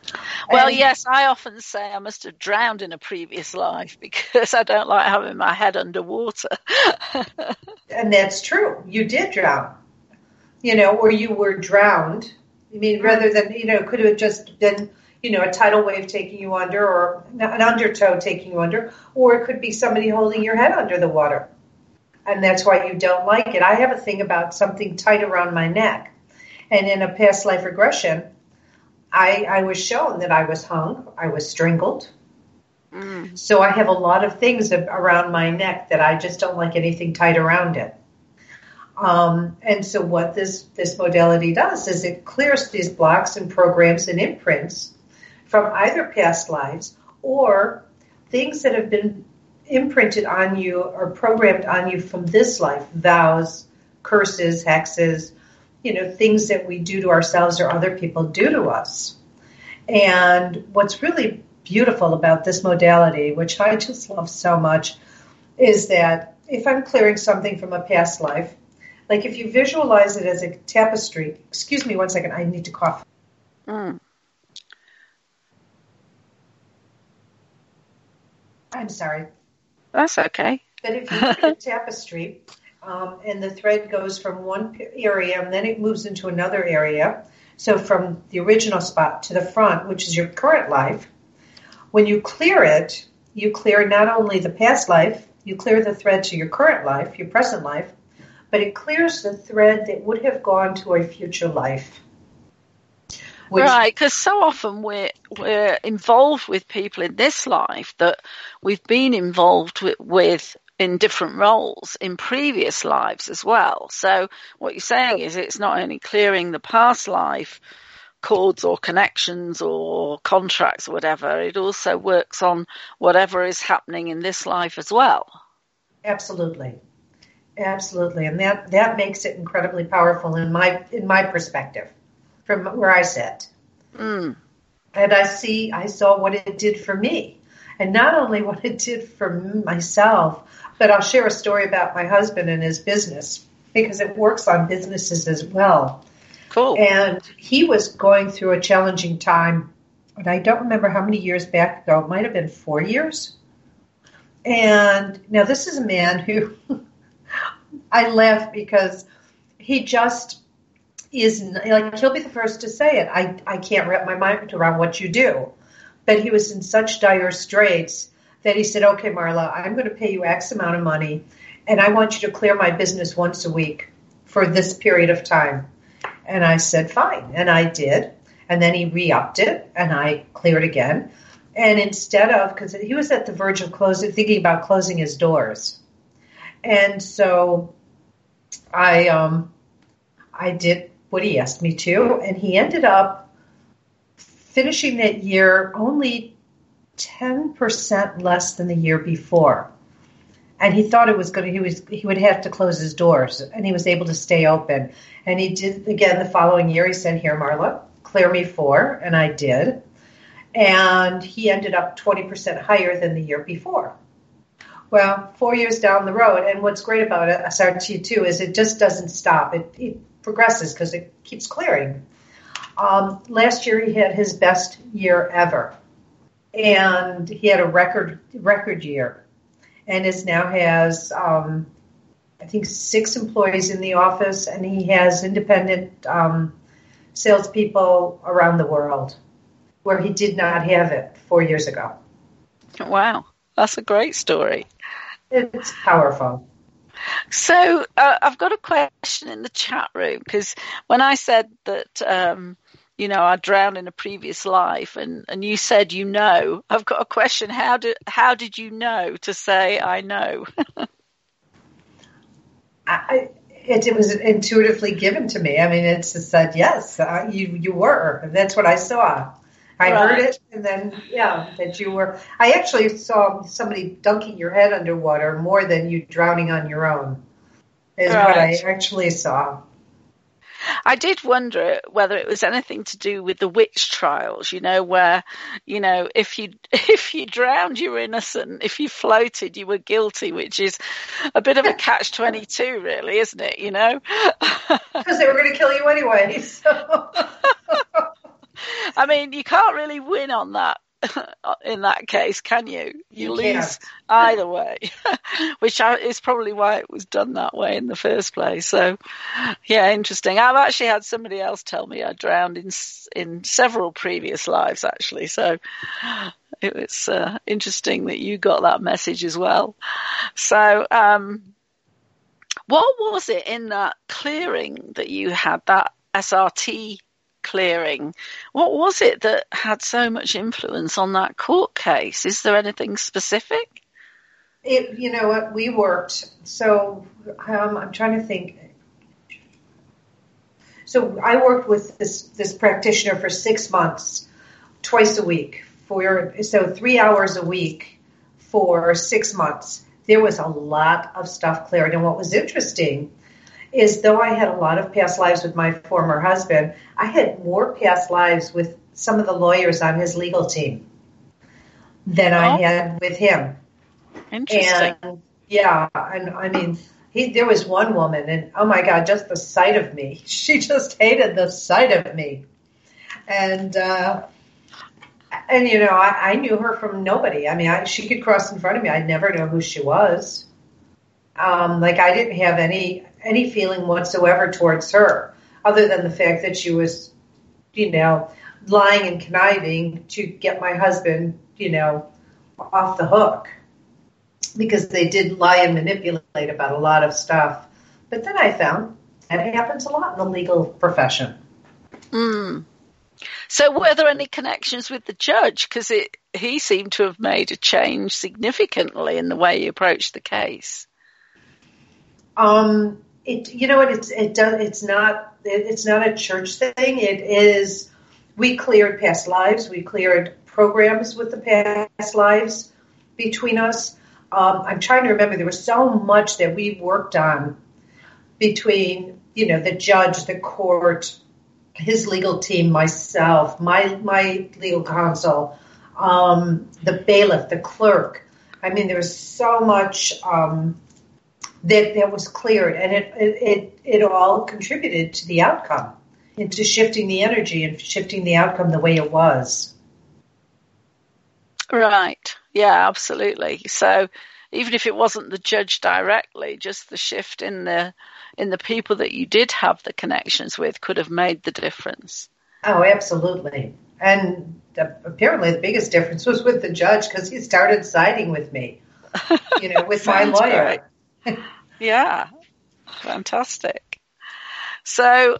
Well, yes, I often say I must have drowned in a previous life because I don't like having my head underwater.
And that's true. You did drown, or you were drowned. I mean, rather than, could have just been, a tidal wave taking you under, or an undertow taking you under, or it could be somebody holding your head under the water. And that's why you don't like it. I have a thing about something tight around my neck. And in a past life regression, I was shown that I was hung, I was strangled. So I have a lot of things around my neck that I just don't like anything tight around it. And so what this modality does is it clears these blocks and programs and imprints from either past lives or things that have been imprinted on you or programmed on you from this life, vows, curses, hexes, things that we do to ourselves or other people do to us. And what's really beautiful about this modality, which I just love so much, is that if I'm clearing something from a past life, like if you visualize it as a tapestry, excuse me one second, I need to cough. I'm sorry.
That's okay.
But if you look at a tapestry, and the thread goes from one area and then it moves into another area. So from the original spot to the front, which is your current life, when you clear it, you clear not only the past life, you clear the thread to your current life, your present life, but it clears the thread that would have gone to a future life.
Right, because so often we're involved with people in this life that we've been involved with in different roles in previous lives as well. So what you're saying is it's not only clearing the past life cords or connections or contracts or whatever, it also works on whatever is happening in this life as well. Absolutely.
Absolutely. And that makes it incredibly powerful in my perspective from where I sit. And I saw what it did for me. And not only what it did for myself, but I'll share a story about my husband and his business because it works on businesses as well.
Cool.
And he was going through a challenging time, and I don't remember how many years back ago. It might have been 4 years. And now this is a man who I laugh because he just is like, he'll be the first to say it. I can't wrap my mind around what you do. But he was in such dire straits that he said, okay, Marla, I'm going to pay you X amount of money, and I want you to clear my business once a week for this period of time. And I said, fine. And I did. And then he re-upped it, and I cleared again. And instead of, because he was at the verge of thinking about closing his doors. And so I did what he asked me to, and he ended up finishing that year only 10% less than the year before. And he thought he would have to close his doors, and he was able to stay open. And he did again the following year. He said, here, Marla, clear me 4. And I did. And he ended up 20% higher than the year before. Well, 4 years down the road, and what's great about it, SRT too, is it just doesn't stop. It progresses because it keeps clearing. Last year he had his best year ever, and he had a record year, and now has I think 6 employees in the office, and he has independent salespeople around the world, where he did not have it 4 years ago.
Wow, that's a great story.
It's powerful.
So I've got a question in the chat room, because when I said that, I drowned in a previous life and you said, I've got a question. How did you know to say, I know?
It was intuitively given to me. I mean, it just said, yes, you were. That's what I saw. I heard it, and then, that you were. I actually saw somebody dunking your head underwater more than you drowning on your own, is what I actually saw.
I did wonder whether it was anything to do with the witch trials, where, if you drowned, you were innocent. If you floated, you were guilty, which is a bit of a catch-22, really, isn't it,
Because they were going to kill you anyway, so...
I mean, you can't really win on that in that case, can you? You lose either way, which is probably why it was done that way in the first place. So, yeah, interesting. I've actually had somebody else tell me I drowned in several previous lives, actually. So it was interesting that you got that message as well. So, what was it in that clearing that you had, that SRT clearing? What was it that had so much influence on that court case? Is there anything specific?
You know what, we worked, so I'm trying to think. So I worked with this practitioner for 6 months, twice a week, so 3 hours a week for 6 months. There was a lot of stuff cleared, and what was interesting is, though I had a lot of past lives with my former husband, I had more past lives with some of the lawyers on his legal team than I had with him.
Interesting.
And yeah, and I mean, there was one woman, and oh my God, just the sight of me. She just hated the sight of me. And you know, I knew her from nobody. I mean, she could cross in front of me. I'd never know who she was. Like, I didn't have any feeling whatsoever towards her, other than the fact that she was, you know, lying and conniving to get my husband, you know, off the hook, because they did lie and manipulate about a lot of stuff. But then I found that happens a lot in the legal profession.
So were there any connections with the judge? Because he seemed to have made a change significantly in the way he approached the case.
You know what? It's not a church thing. It is. We cleared past lives. We cleared programs with the past lives between us. I'm trying to remember. There was so much that we worked on between, you know, the judge, the court, his legal team, myself, my legal counsel, the bailiff, the clerk. I mean, there was so much that was cleared, and it all contributed to the outcome, into shifting the energy and shifting the outcome the way it was.
Right. Yeah, absolutely. So even if it wasn't the judge directly, just the shift in the people that you did have the connections with could have made the difference.
Oh, absolutely. And apparently the biggest difference was with the judge, because he started siding with me, you know, with my lawyer.
Yeah, fantastic. So,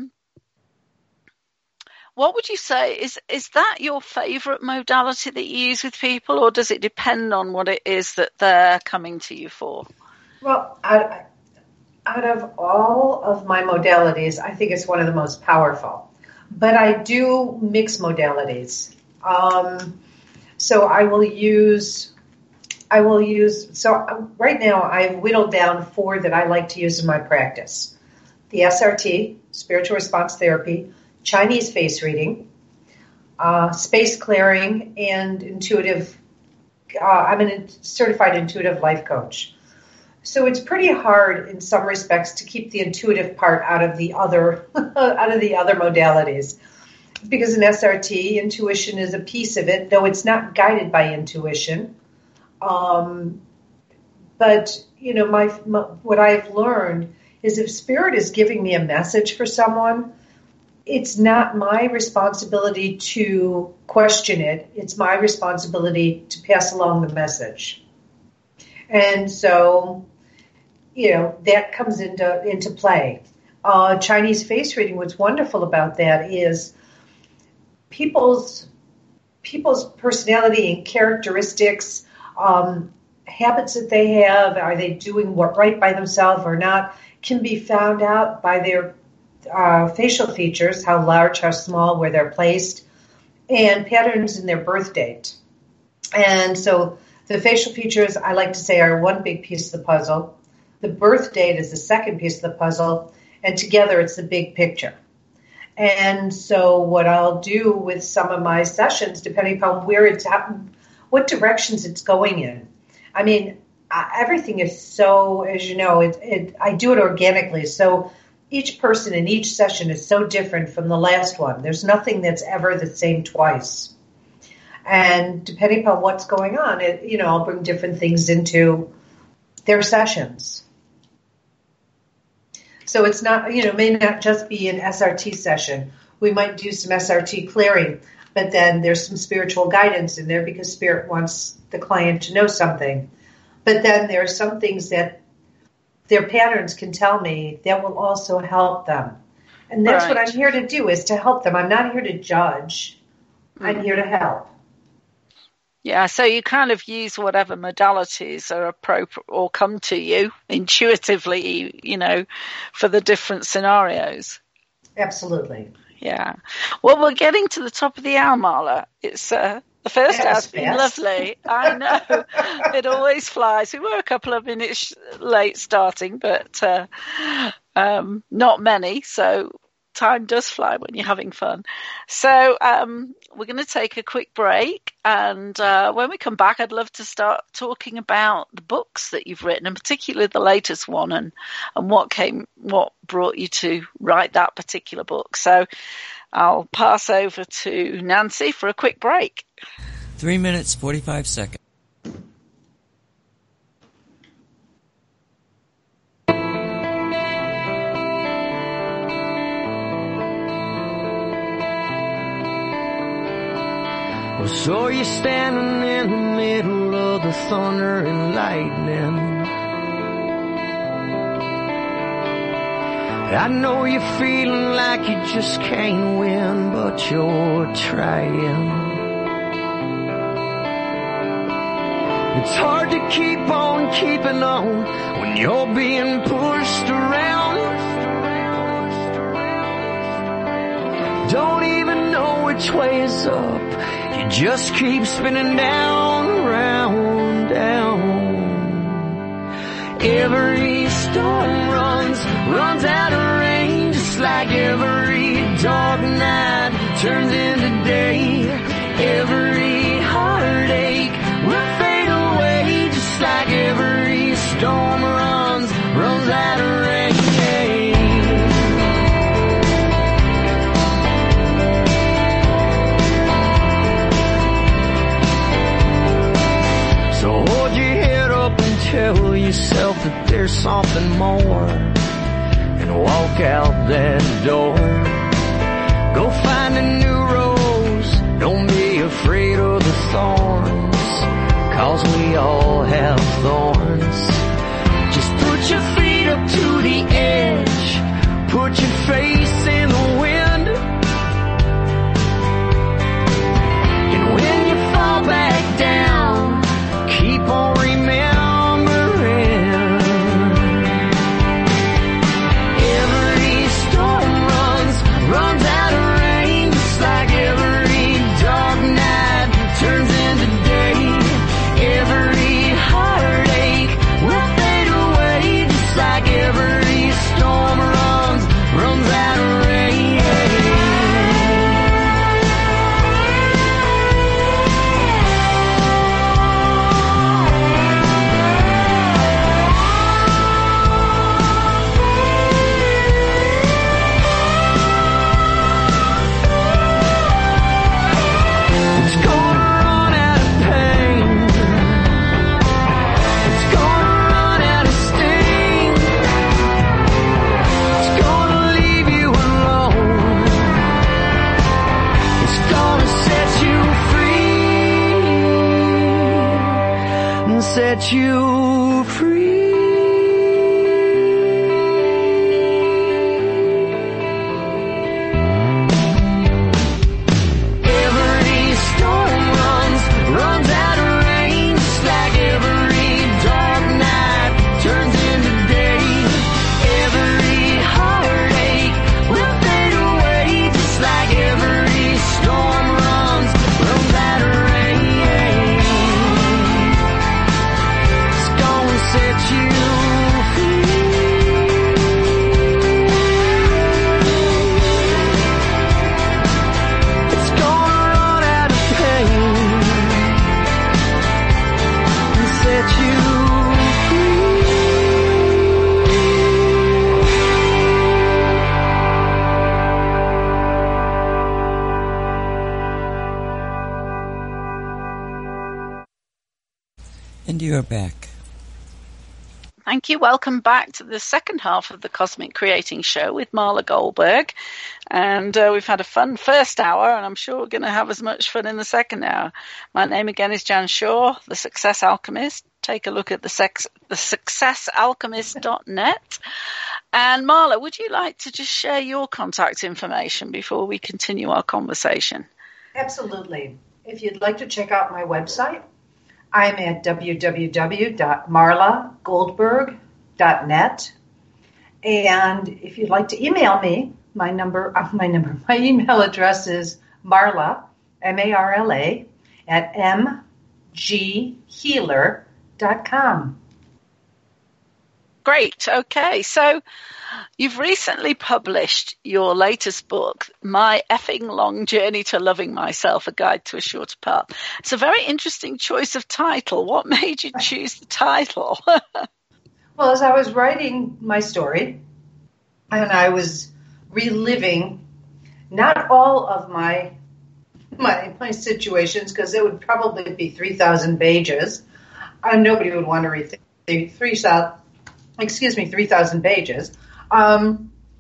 what would you say, is that your favourite modality that you use with people, or does it depend on what it is that they're coming to you for?
Well, out of all of my modalities, I think it's one of the most powerful. But I do mix modalities. So I will use, so right now I've whittled down 4 that I like to use in my practice. The SRT, Spiritual Response Therapy, Chinese face reading, space clearing, and intuitive. I'm a certified intuitive life coach. So it's pretty hard in some respects to keep the intuitive part out of the other modalities, because in SRT, intuition is a piece of it, though it's not guided by intuition. But you know, what I've learned is, if spirit is giving me a message for someone, it's not my responsibility to question it. It's my responsibility to pass along the message. And so, you know, that comes into play. Chinese face reading, what's wonderful about that is people's personality and characteristics, habits that they have, are they doing what right by themselves or not, can be found out by their facial features, how large, how small, where they're placed, and patterns in their birth date. And so the facial features, I like to say, are one big piece of the puzzle. The birth date is the second piece of the puzzle, and together it's the big picture. And so what I'll do with some of my sessions, depending upon where it's at, what directions it's going in. I mean, everything is so, as you know, I do it organically. So each person in each session is so different from the last one. There's nothing that's ever the same twice. And depending upon what's going on, I'll bring different things into their sessions. So it's not, may not just be an SRT session. We might do some SRT clearing, but then there's some spiritual guidance in there because Spirit wants the client to know something. But then there are some things that their patterns can tell me that will also help them. And that's what I'm here to do, is to help them. I'm not here to judge. I'm here to help.
Yeah, so you kind of use whatever modalities are appropriate or come to you intuitively, for the different scenarios.
Absolutely.
Yeah. Well, we're getting to the top of the hour, Marla. It's the first hour's been lovely. I know. It always flies. We were a couple of minutes late starting, but not many. So time does fly when you're having fun. So we're going to take a quick break. And when we come back, I'd love to start talking about the books that you've written, and particularly the latest one, and what brought you to write that particular book. So I'll pass over to Nancy for a quick break.
3 minutes, 45 seconds.
Well, so you're standing in the middle of the thunder and lightning. I know you're feeling like you just can't win, but you're trying. It's hard to keep on keeping on when you're being pushed around. Don't even know which way is up. You just keep spinning down, round, down. Every storm runs out of rain, just like every dark night turns into day. Every heartache will fade away, just like every storm runs out of rain. So hold your head up and tell yourself that there's something more, and walk out that door. Go find a new rose, don't be afraid of the thorns, 'cause we all have thorns. Just put your feet up to the edge, put your face in the wind, and when you fall back down, keep on remembering. Every storm runs out of rain, just like every dark night turns into day. Every heartache will fade away, just like every storm runs out of rain. It's gonna run out of pain. It's gonna run out of sting. It's gonna leave you alone. It's gonna set you free and set you free. Every storm runs out of rain, just like every dark night turns into day. Every heartache will fade away, just like every storm runs out of rain. It's gonna set
And you're back.
Thank you. Welcome back to the second half of the Cosmic Creating Show with Marla Goldberg. And we've had a fun first hour, and I'm sure we're going to have as much fun in the second hour. My name again is Jan Shaw, the Success Alchemist. Take a look at the successalchemist.net. And Marla, would you like to just share your contact information before we continue our conversation?
Absolutely. If you'd like to check out my website, I'm at www.marlagoldberg.net. And if you'd like to email me, my email address is Marla, M-A-R-L-A, at mghealer.com.
Great. Okay. So you've recently published your latest book, My Effing Long Journey to Loving Myself, A Guide to a Shorter Path. It's a very interesting choice of title. What made you choose the title?
Well, as I was writing my story, and I was reliving not all of my situations, because it would probably be 3,000 pages. Nobody would want to read 3,000 pages. I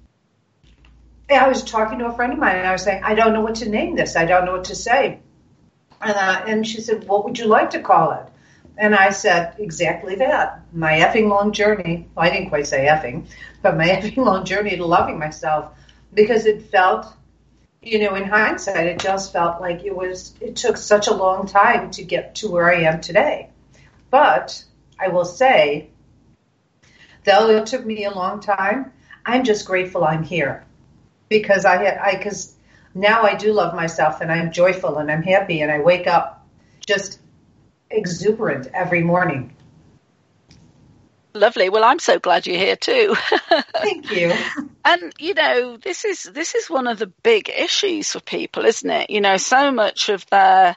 was talking to a friend of mine, and I was saying, I don't know what to name this. I don't know what to say. And she said, what would you like to call it? And I said, exactly that. My effing long journey. Well, I didn't quite say effing, but my effing long journey to loving myself, because it felt, in hindsight, it just felt like it took such a long time to get to where I am today. But I will say, though it took me a long time, I'm just grateful I'm here, because because now I do love myself, and I'm joyful and I'm happy, and I wake up just exuberant every morning.
Lovely. Well, I'm so glad you're here too.
Thank you.
And this is one of the big issues for people, isn't it? So much of their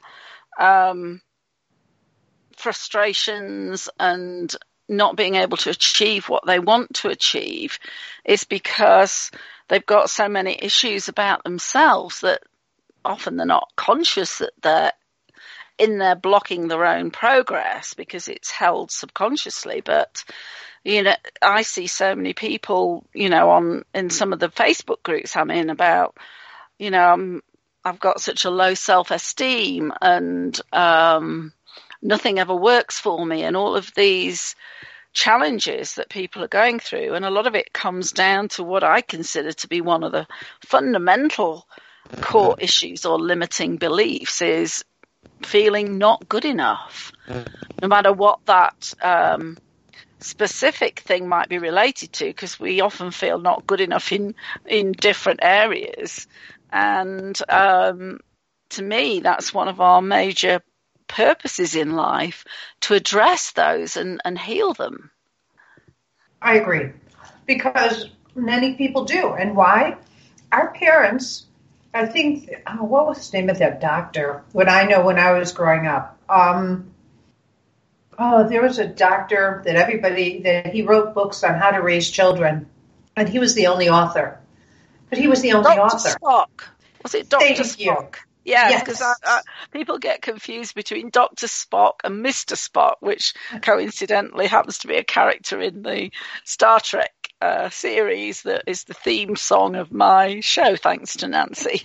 frustrations and not being able to achieve what they want to achieve is because they've got so many issues about themselves that often they're not conscious that they're in there blocking their own progress because it's held subconsciously. But, I see so many people, in some of the Facebook groups I'm in about, I've got such a low self-esteem and nothing ever works for me, and all of these challenges that people are going through. And a lot of it comes down to what I consider to be one of the fundamental core issues or limiting beliefs is feeling not good enough, no matter what that specific thing might be related to, because we often feel not good enough in different areas. And to me, that's one of our major purposes in life, to address those and heal them.
I agree, because many people do. And why? Our parents, I think, what was the name of that doctor? When I was growing up, there was a doctor that he wrote books on how to raise children, and he was the only author. But he was the only author.
Spock. Was it Dr. Spock?
You.
Yes, because people get confused between Dr. Spock and Mr. Spock, which coincidentally happens to be a character in the Star Trek series that is the theme song of my show, thanks to Nancy.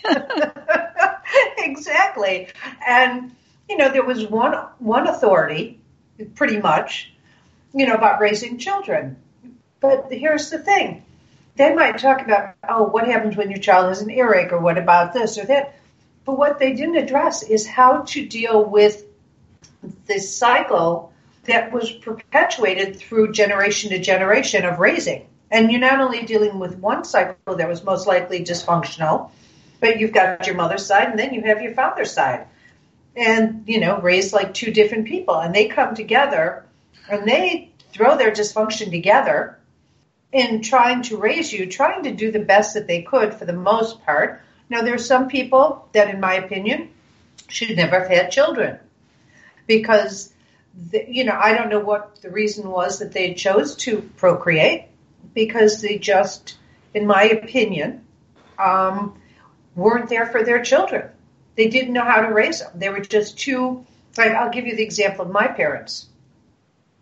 Exactly. And, there was one authority, pretty much, about raising children. But here's the thing. They might talk about, what happens when your child has an earache, or what about this or that. But what they didn't address is how to deal with this cycle that was perpetuated through generation to generation of raising. And you're not only dealing with one cycle that was most likely dysfunctional, but you've got your mother's side and then you have your father's side. And, raised like two different people. And they come together and they throw their dysfunction together in trying to raise you, trying to do the best that they could for the most part. Now, there are some people that, in my opinion, should never have had children because, I don't know what the reason was that they chose to procreate, because they just, in my opinion, weren't there for their children. They didn't know how to raise them. They were just too, I'll give you the example of my parents.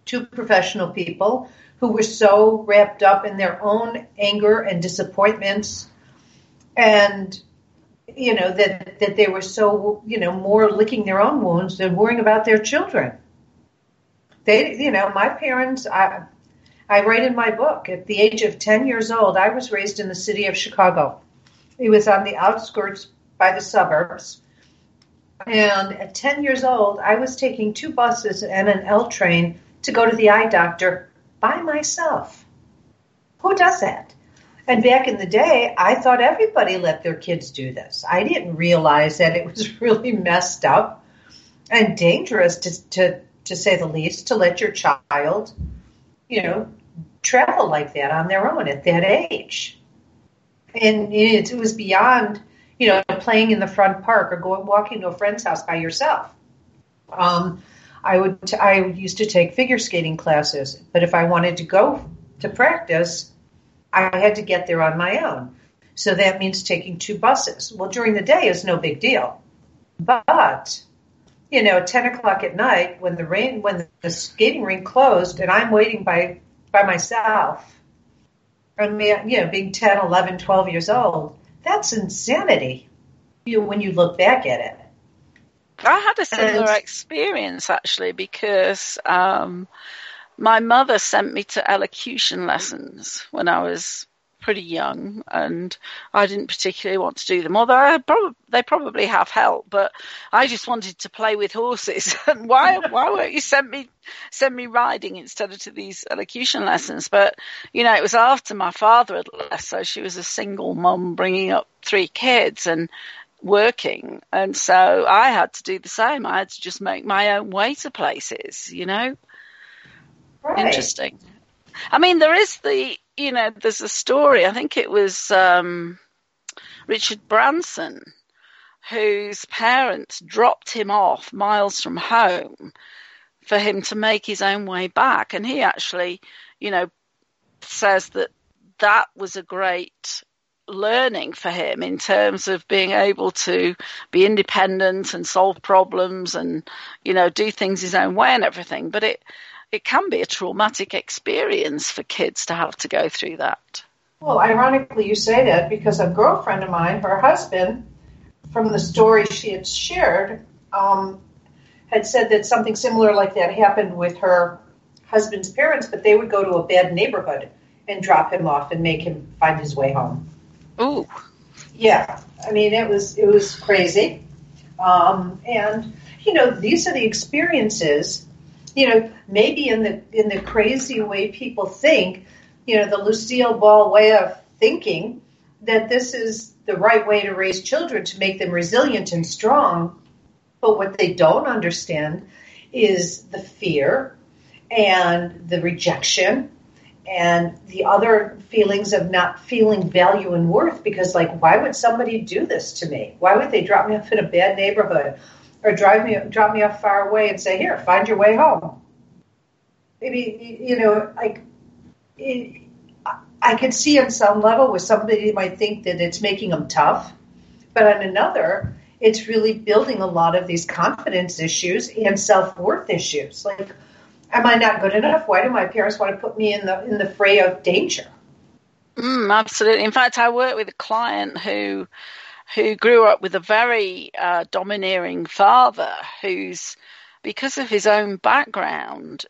two professional people who were so wrapped up in their own anger and disappointments, and that they were so more licking their own wounds than worrying about their children. They, my parents, I write in my book, at the age of 10 years old, I was raised in the city of Chicago. It was on the outskirts by the suburbs. And at 10 years old, I was taking 2 buses and an L train to go to the eye doctor by myself. Who does that? And back in the day, I thought everybody let their kids do this. I didn't realize that it was really messed up and dangerous, to say the least, to let your child, travel like that on their own at that age. And it was beyond, playing in the front park or walking to a friend's house by yourself. I used to take figure skating classes, but if I wanted to go to practice, I had to get there on my own. So that means taking 2 buses. Well, during the day is no big deal. But, at 10 o'clock at night, when the skating rink closed and I'm waiting by myself, being 10, 11, 12 years old, that's insanity, when you look back at it.
I had a similar experience, actually, because my mother sent me to elocution lessons when I was pretty young, and I didn't particularly want to do them, although they probably have helped, but I just wanted to play with horses. And why won't you send me riding instead of to these elocution lessons? But, it was after my father had left, so she was a single mum bringing up 3 kids and working, and so I had to do the same. I had to just make my own way to places, Right. Interesting. I mean, there is there's a story, I think it was Richard Branson, whose parents dropped him off miles from home for him to make his own way back. And he actually, says that was a great learning for him in terms of being able to be independent and solve problems and, do things his own way and everything. But it can be a traumatic experience for kids to have to go through that.
Well, ironically, you say that because a girlfriend of mine, her husband, from the story she had shared, had said that something similar like that happened with her husband's parents, but they would go to a bad neighborhood and drop him off and make him find his way home.
Ooh.
Yeah. I mean, it was crazy. And, these are the experiences, maybe in the crazy way people think, the Lucille Ball way of thinking that this is the right way to raise children, to make them resilient and strong. But what they don't understand is the fear and the rejection and the other feelings of not feeling value and worth, because, why would somebody do this to me? Why would they drop me off in a bad neighborhood or drop me off far away and say, here, find your way home? Maybe, I could see on some level where somebody might think that it's making them tough, but on another, it's really building a lot of these confidence issues and self-worth issues. Am I not good enough? Why do my parents want to put me in the fray of danger?
Absolutely. In fact, I work with a client who grew up with a very domineering father who's, because of his own background,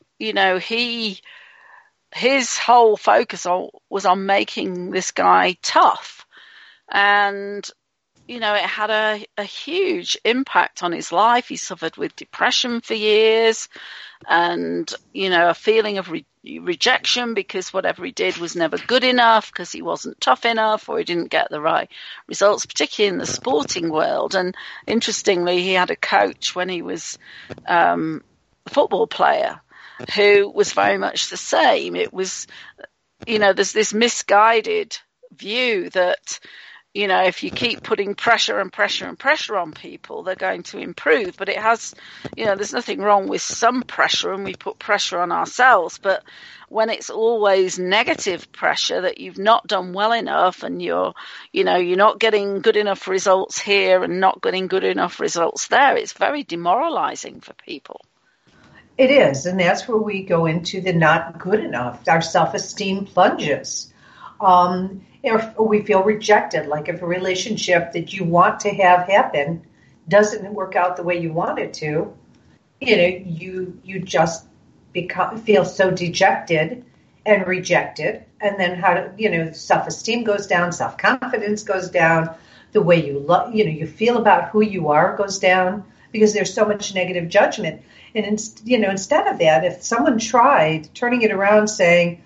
his whole focus was on making this guy tough. And, it had a huge impact on his life. He suffered with depression for years and, a feeling of rejection because whatever he did was never good enough because he wasn't tough enough or he didn't get the right results, particularly in the sporting world. And interestingly, he had a coach when he was a football player who was very much the same. It was, there's this misguided view that, if you keep putting pressure and pressure and pressure on people, they're going to improve. But it has, there's nothing wrong with some pressure, and we put pressure on ourselves. But when it's always negative pressure that you've not done well enough and you're not getting good enough results here and not getting good enough results there, it's very demoralizing for people.
It is, and that's where we go into the not good enough. Our self-esteem plunges. If we feel rejected, like if a relationship that you want to have happen doesn't work out the way you want it to, you just feel so dejected and rejected, and then self-esteem goes down, self-confidence goes down, the way you feel about who you are goes down because there's so much negative judgment. And instead of that, if someone tried turning it around, saying,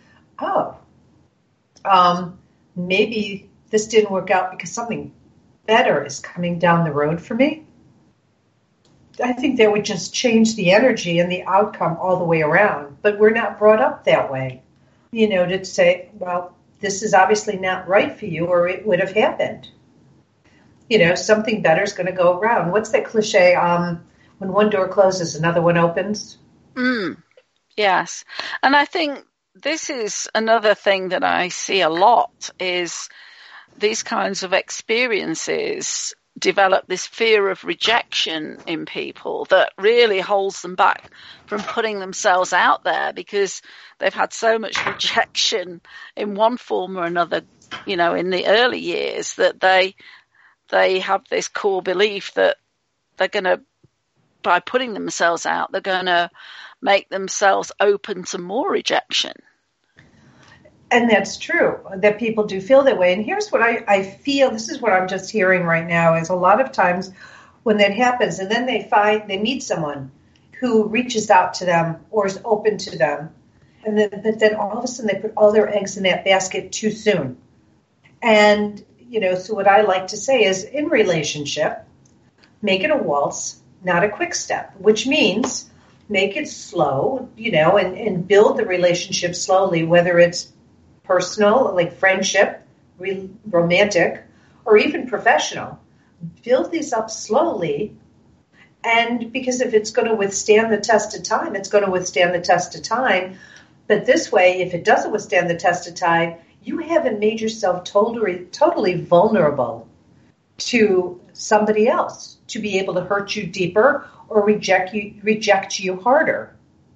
maybe this didn't work out because something better is coming down the road for me, I think that would just change the energy and the outcome all the way around. But we're not brought up that way, to say, well, this is obviously not right for you, or it would have happened. Something better is going to go around. What's that cliche? When one door closes, another one opens.
Yes. And I think this is another thing that I see a lot is these kinds of experiences develop this fear of rejection in people that really holds them back from putting themselves out there because they've had so much rejection in one form or another, in the early years, that they have this core belief that they're going to, by putting themselves out, they're going to make themselves open to more rejection.
And that's true, that people do feel that way. And here's what I feel, this is what I'm just hearing right now, is a lot of times when that happens, and then they meet someone who reaches out to them or is open to them, but then all of a sudden they put all their eggs in that basket too soon. And, so what I like to say is, in relationship, make it a waltz, not a quick step, which means make it slow, and build the relationship slowly, whether it's personal, like friendship, romantic, or even professional. Build these up slowly, and because if it's going to withstand the test of time, it's going to withstand the test of time. But this way, if it doesn't withstand the test of time, you haven't made yourself totally vulnerable to somebody else to be able to hurt you deeper or reject you harder.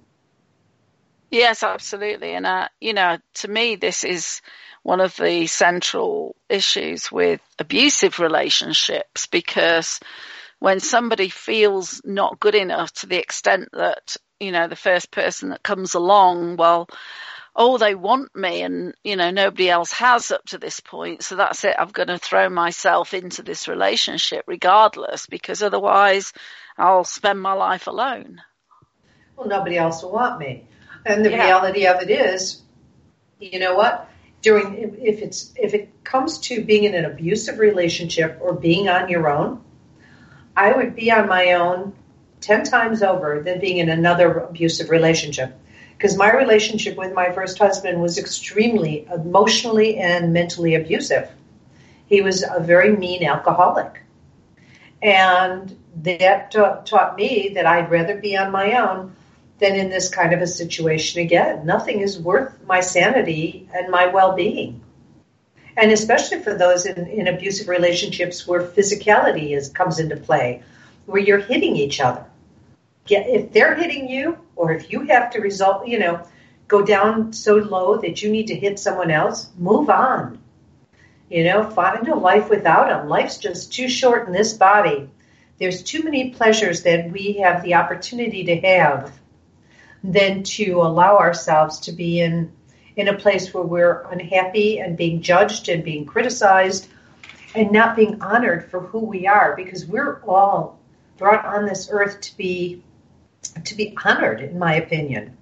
Yes, absolutely. And, to me, this is one of the central issues with abusive relationships, because when somebody feels not good enough to the extent that, the first person that comes along, they want me and, nobody else has up to this point. So that's it. I'm going to throw myself into this relationship regardless, because otherwise I'll spend my life alone.
Well, nobody else will want me. And the reality of it is, you know what? If it comes to being in an abusive relationship or being on your own, I would be on my own 10 times over than being in another abusive relationship. Because my relationship with my first husband was extremely emotionally and mentally abusive. He was a very mean alcoholic. And that taught me that I'd rather be on my own than in this kind of a situation again. Nothing is worth my sanity and my well-being. And especially for those in abusive relationships where physicality comes into play, where you're hitting each other. If they're hitting you, or if you have to go down so low that you need to hit someone else, move on. Find a life without them. Life's just too short in this body. There's too many pleasures that we have the opportunity to have than to allow ourselves to be in a place where we're unhappy and being judged and being criticized and not being honored for who we are, because we're all brought on this earth to be honored, in my opinion.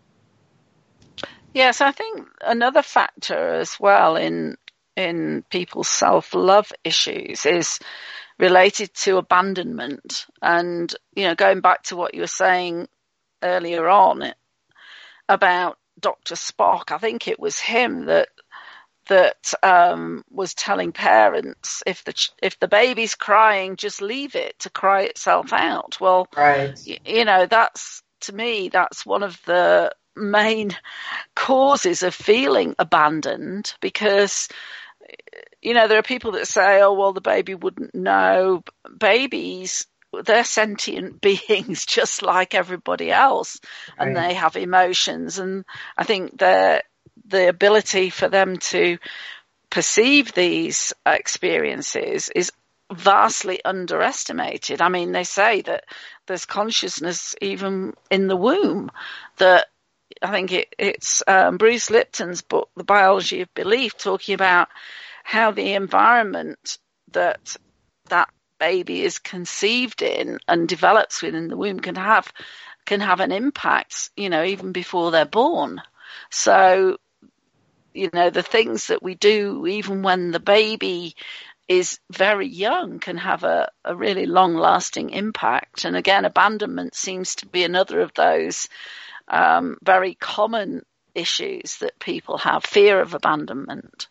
Yes, I think another factor as well in people's self-love issues is related to abandonment. And, going back to what you were saying earlier on about Dr. Spock, I think it was him that was telling parents, if the baby's crying, just leave it to cry itself out. Well,
right.
That's, to me, that's one of the main causes of feeling abandoned, because there are people that say, oh, well, the baby wouldn't know. Babies they're sentient beings just like everybody else, and
Right.
they have emotions. And I think the ability for them to perceive these experiences is vastly underestimated. I mean, they say that there's consciousness even in the womb. That I think it's Bruce Lipton's book, The Biology of Belief, talking about how the environment that baby is conceived in and develops within the womb can have an impact, even before they're born. So, the things that we do, even when the baby is very young, can have a really long-lasting impact. And again, abandonment seems to be another of those very common issues that people have, fear of abandonment.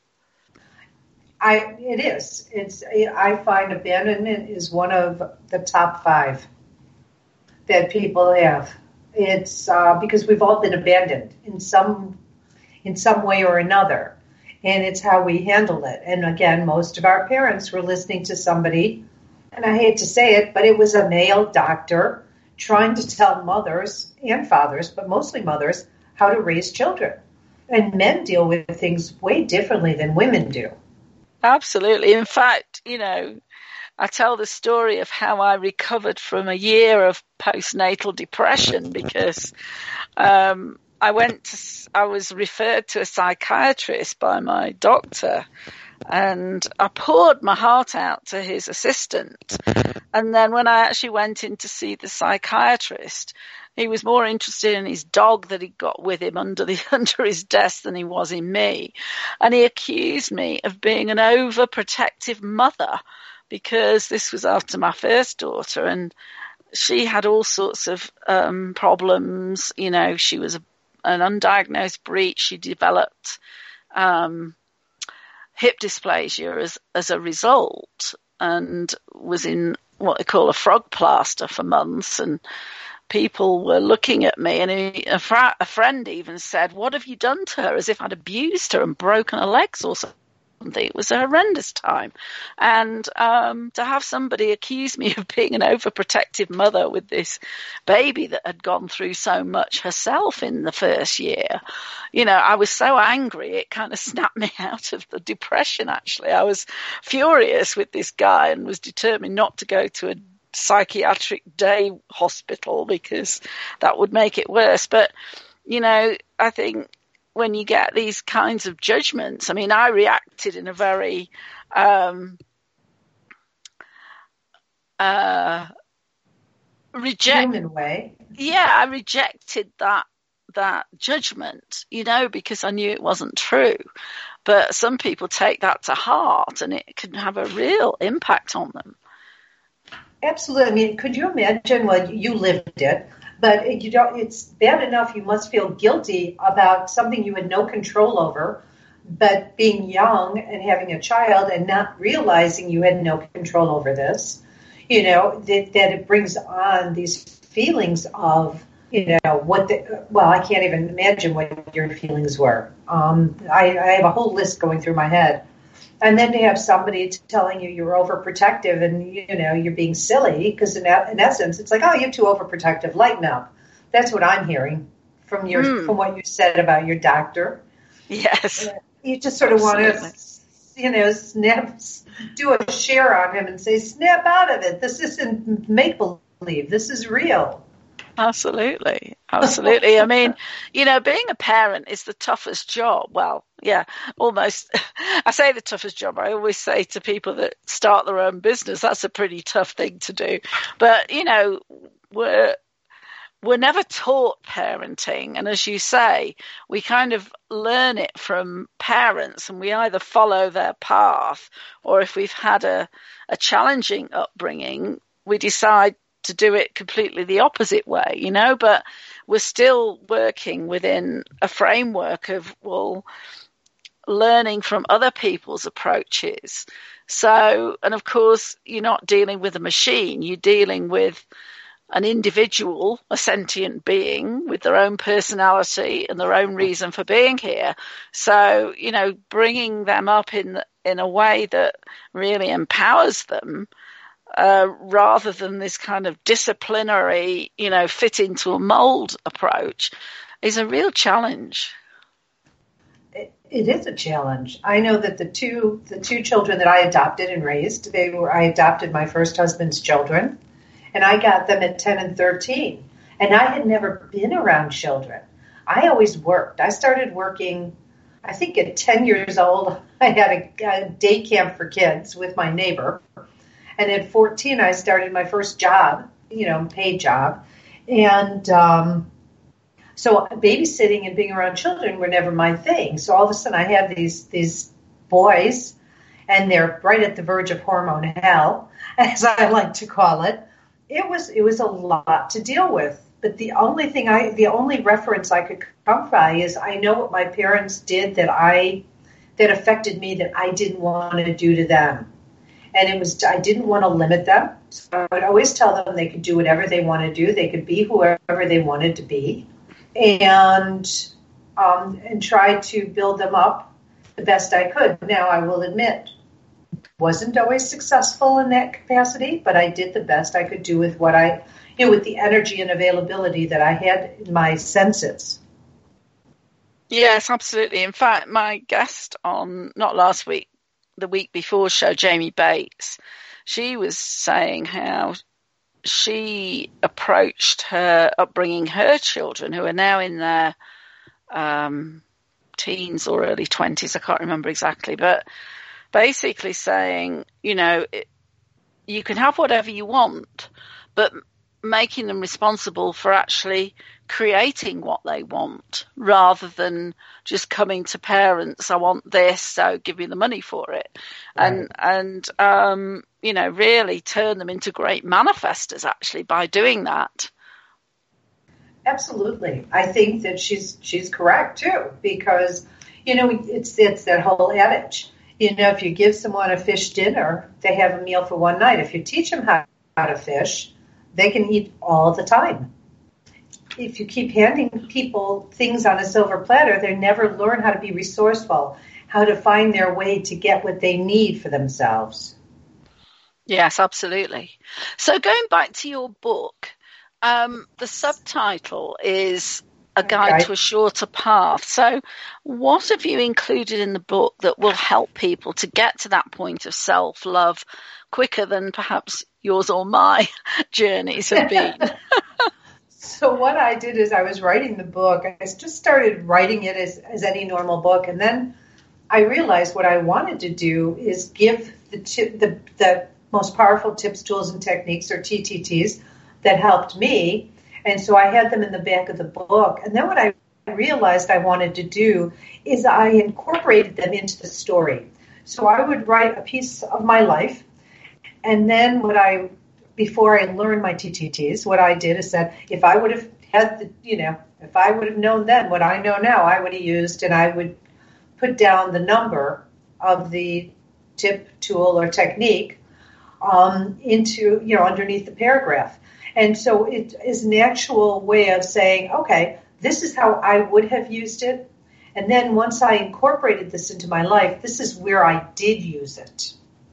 It is. I find abandonment is one of the top 5 that people have. It's because we've all been abandoned in some way or another, and it's how we handle it. And again, most of our parents were listening to somebody, and I hate to say it, but it was a male doctor trying to tell mothers and fathers, but mostly mothers, how to raise children. And men deal with things way differently than women do.
Absolutely. In fact, I tell the story of how I recovered from a year of postnatal depression because I was referred to a psychiatrist by my doctor, and I poured my heart out to his assistant. And then when I actually went in to see the psychiatrist, he was more interested in his dog that he'd got with him under his desk than he was in me. And he accused me of being an overprotective mother, because this was after my first daughter, and she had all sorts of problems. She was an undiagnosed breech. She developed hip dysplasia as a result, and was in what they call a frog plaster for months. And people were looking at me, and a friend even said, "What have you done to her?" As if I'd abused her and broken her legs or something. It was a horrendous time. And to have somebody accuse me of being an overprotective mother with this baby that had gone through so much herself in the first year, I was so angry, it kind of snapped me out of the depression, actually. I was furious with this guy and was determined not to go to a psychiatric day hospital because that would make it worse. But, I think when you get these kinds of judgments, I mean, I reacted in a very
human way.
Yeah, I rejected that judgment, because I knew it wasn't true. But some people take that to heart, and it can have a real impact on them.
Absolutely. I mean, could you imagine? Well, you lived it, but it's bad enough you must feel guilty about something you had no control over, but being young and having a child and not realizing you had no control over this, that it brings on these feelings of, I can't even imagine what your feelings were. I have a whole list going through my head. And then to have somebody telling you you're overprotective and, you're being silly, because in essence, it's like, oh, you're too overprotective, lighten up. That's what I'm hearing from from what you said about your doctor.
Yes.
You just sort of want to, do a share on him and say, snap out of it. This isn't make-believe. This is real.
Absolutely. I mean, being a parent is the toughest job. Well, yeah, almost. I say the toughest job. I always say to people that start their own business, that's a pretty tough thing to do. But, we're never taught parenting. And as you say, we kind of learn it from parents, and we either follow their path, or if we've had a challenging upbringing, we decide to do it completely the opposite way, but we're still working within a framework of, learning from other people's approaches. So, and of course, you're not dealing with a machine, you're dealing with an individual, a sentient being with their own personality and their own reason for being here. So, bringing them up in a way that really empowers them rather than this kind of disciplinary, fit into a mold approach, is a real challenge.
It is a challenge. I know that the two children that I adopted and raised, I adopted my first husband's children, and I got them at 10 and 13. And I had never been around children. I always worked. I started working, I think at 10 years old, I had a day camp for kids with my neighbor. And at 14, I started my first job, paid job. And so babysitting and being around children were never my thing. So all of a sudden I had these boys, and they're right at the verge of hormone hell, as I like to call it. It was a lot to deal with. But the only reference I could come by is I know what my parents did that affected me that I didn't want to do to them. And I didn't want to limit them. So I would always tell them they could do whatever they want to do. They could be whoever they wanted to be, and try to build them up the best I could. Now, I will admit, wasn't always successful in that capacity, but I did the best I could do with what with the energy and availability that I had in my senses.
Yes, absolutely. In fact, my guest on, not last week, the week before show, Jamie Bates, she was saying how she approached her upbringing her children, who are now in their teens or early 20s, I can't remember exactly, but basically saying, you can have whatever you want, but making them responsible for actually creating what they want, rather than just coming to parents, I want this, so give me the money for it. Right. And really turn them into great manifestors, actually, by doing that.
Absolutely. I think that she's correct too, because, it's that whole adage. If you give someone a fish dinner, they have a meal for one night. If you teach them how to fish, they can eat all the time. If you keep handing people things on a silver platter, they never learn how to be resourceful, how to find their way to get what they need for themselves.
Yes, absolutely. So going back to your book, the subtitle is A Guide to a Shorter Path. So what have you included in the book that will help people to get to that point of self-love quicker than perhaps yours or my journeys have been?
So what I did is I was writing the book. I just started writing it as any normal book. And then I realized what I wanted to do is give the most powerful tips, tools, and techniques, or TTTs, that helped me. And so I had them in the back of the book. And then what I realized I wanted to do is I incorporated them into the story. So I would write a piece of my life. And then before I learned my TTTs, what I did is said, if I would have had if I would have known then what I know now, I would have used, and I would put down the number of the tip, tool, or technique into, underneath the paragraph. And so it is an actual way of saying, okay, this is how I would have used it. And then once I incorporated this into my life, this is where I did use it.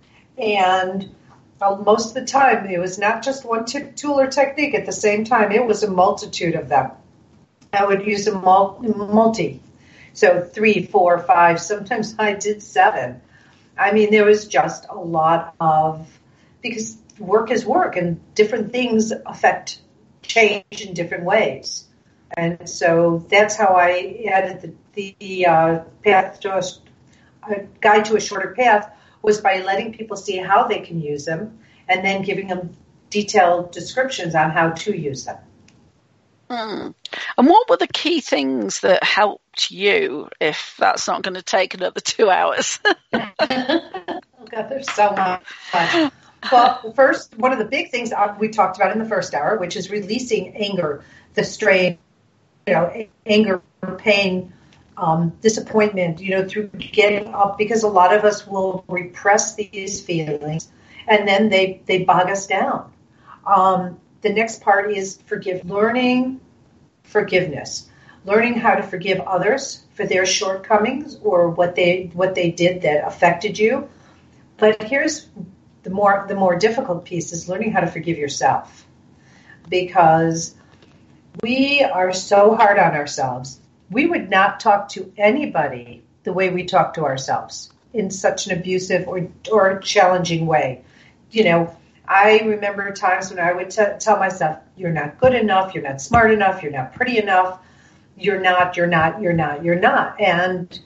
And most of the time, it was not just one tip, tool, or technique. At the same time, it was a multitude of them. I would use a multi. So 3, 4, 5, sometimes I did 7. I mean, there was just a lot because work is work, and different things affect change in different ways. And so that's how I added the path to a guide to a shorter path, was by letting people see how they can use them and then giving them detailed descriptions on how to use them.
And what were the key things that helped you, if that's not going to take another 2 hours?
Oh, God, there's so much. Well, first, one of the big things we talked about in the first hour, which is releasing anger, the strain, anger, pain, disappointment, through getting up, because a lot of us will repress these feelings and then they bog us down. The next part is learning forgiveness, learning how to forgive others for their shortcomings or what they did that affected you. But here's the more difficult piece is learning how to forgive yourself, because we are so hard on ourselves. We would not talk to anybody the way we talk to ourselves in such an abusive or challenging way. You know, I remember times when I would tell myself, you're not good enough, you're not smart enough, you're not pretty enough, you're not. And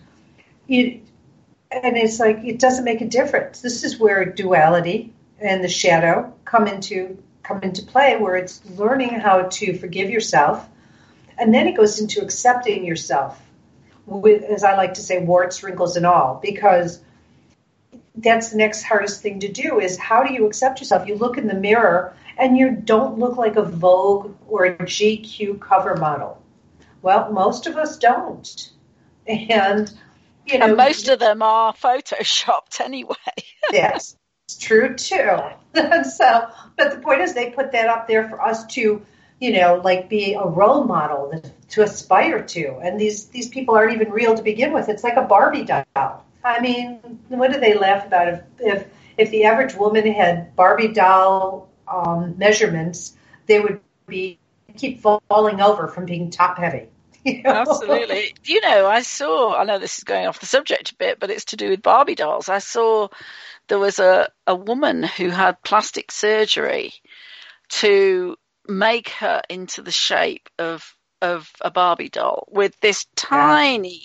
it's like, it doesn't make a difference. This is where duality and the shadow come into play, where it's learning how to forgive yourself. And then it goes into accepting yourself with, as I like to say, warts, wrinkles, and all, because that's the next hardest thing to do is, how do you accept yourself? You look in the mirror and you don't look like a Vogue or a GQ cover model. Well, most of us don't. And, you know,
and most of them are photoshopped anyway.
Yes, it's true too. So, but the point is, they put that up there for us to, you know, like be a role model to aspire to. And these people aren't even real to begin with. It's like a Barbie doll. I mean, what do they laugh about if the average woman had Barbie doll measurements, they would keep falling over from being top heavy. You know?
Absolutely. You know, I know this is going off the subject a bit, but it's to do with Barbie dolls. I saw there was a woman who had plastic surgery to make her into the shape of a Barbie doll with this tiny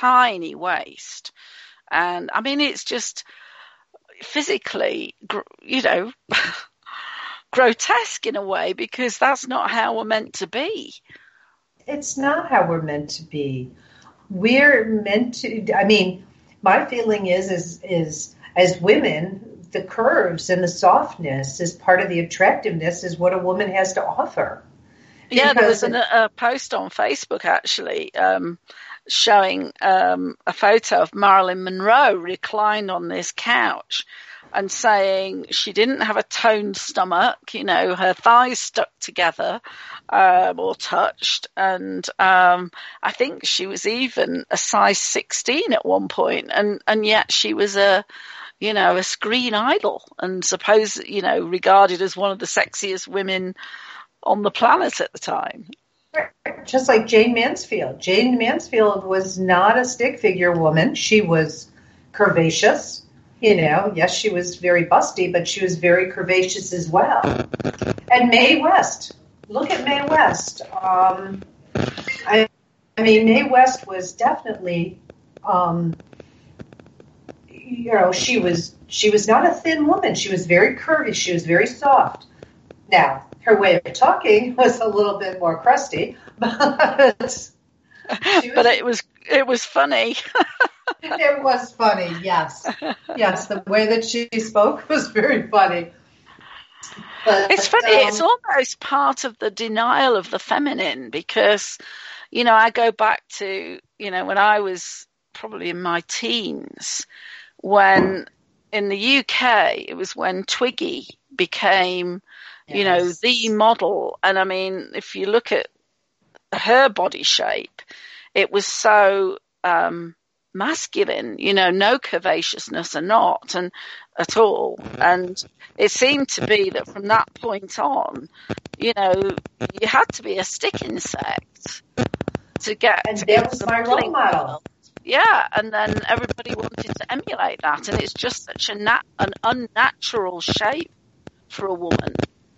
waist. And I mean, it's just physically, you know, grotesque in a way, because that's not how we're meant to be.
It's not how we're meant to be. We're meant to, I mean, my feeling is as women, the curves and the softness is part of the attractiveness, is what a woman has to offer.
Yeah, there was a post on Facebook actually showing a photo of Marilyn Monroe reclined on this couch and saying she didn't have a toned stomach, you know, her thighs stuck together or touched. And I think she was even a size 16 at one point, and yet she was a screen idol and regarded as one of the sexiest women on the planet at the time.
Just like Jane Mansfield. Jane Mansfield was not a stick figure woman. She was curvaceous. You know, yes, she was very busty, but she was very curvaceous as well. And Mae West. Look at Mae West. I mean, Mae West was definitely, she was not a thin woman. She was very curvy. She was very soft. Now, her way of talking was a little bit more crusty, but
it was funny.
It was funny, yes. Yes, the way that she spoke was very funny. But,
it's funny, it's almost part of the denial of the feminine, because, you know, I go back to, you know, when I was probably in my teens, when in the UK, it was when Twiggy became, you know, the model. And I mean, if you look at her body shape, it was so masculine, you know, no curvaceousness at all. And it seemed to be that from that point on, you know, you had to be a stick insect to get.
And that was my role model.
Yeah, and then everybody wanted to emulate that, and it's just such an unnatural shape for a woman.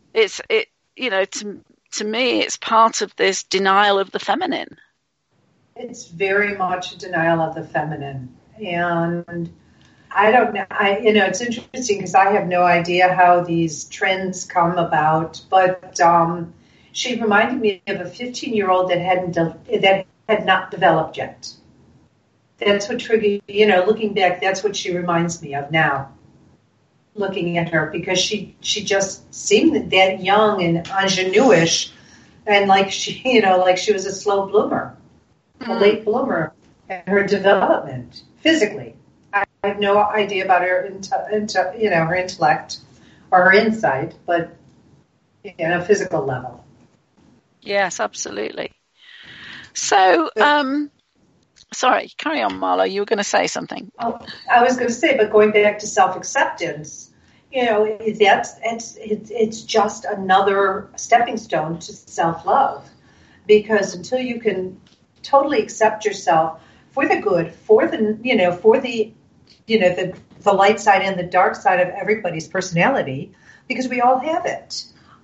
To me, it's part of this denial of the feminine.
It's very much a denial of the feminine. And I don't know, it's interesting because I have no idea how these trends come about, but she reminded me of a 15-year-old that had not developed yet. That's what triggered, looking back, that's what she reminds me of now, looking at her, because she just seemed that young and ingenue-ish, and like she was a slow bloomer, a late bloomer in her development physically. I have no idea about her, her intellect or her insight, but in a physical level.
Yes, absolutely. So, sorry, carry on, Marla. You were going to say something.
I was going to say, but going back to self-acceptance, it's just another stepping stone to self-love, because until you can totally accept yourself for the good, for the the light side and the dark side of everybody's personality, because we all have it.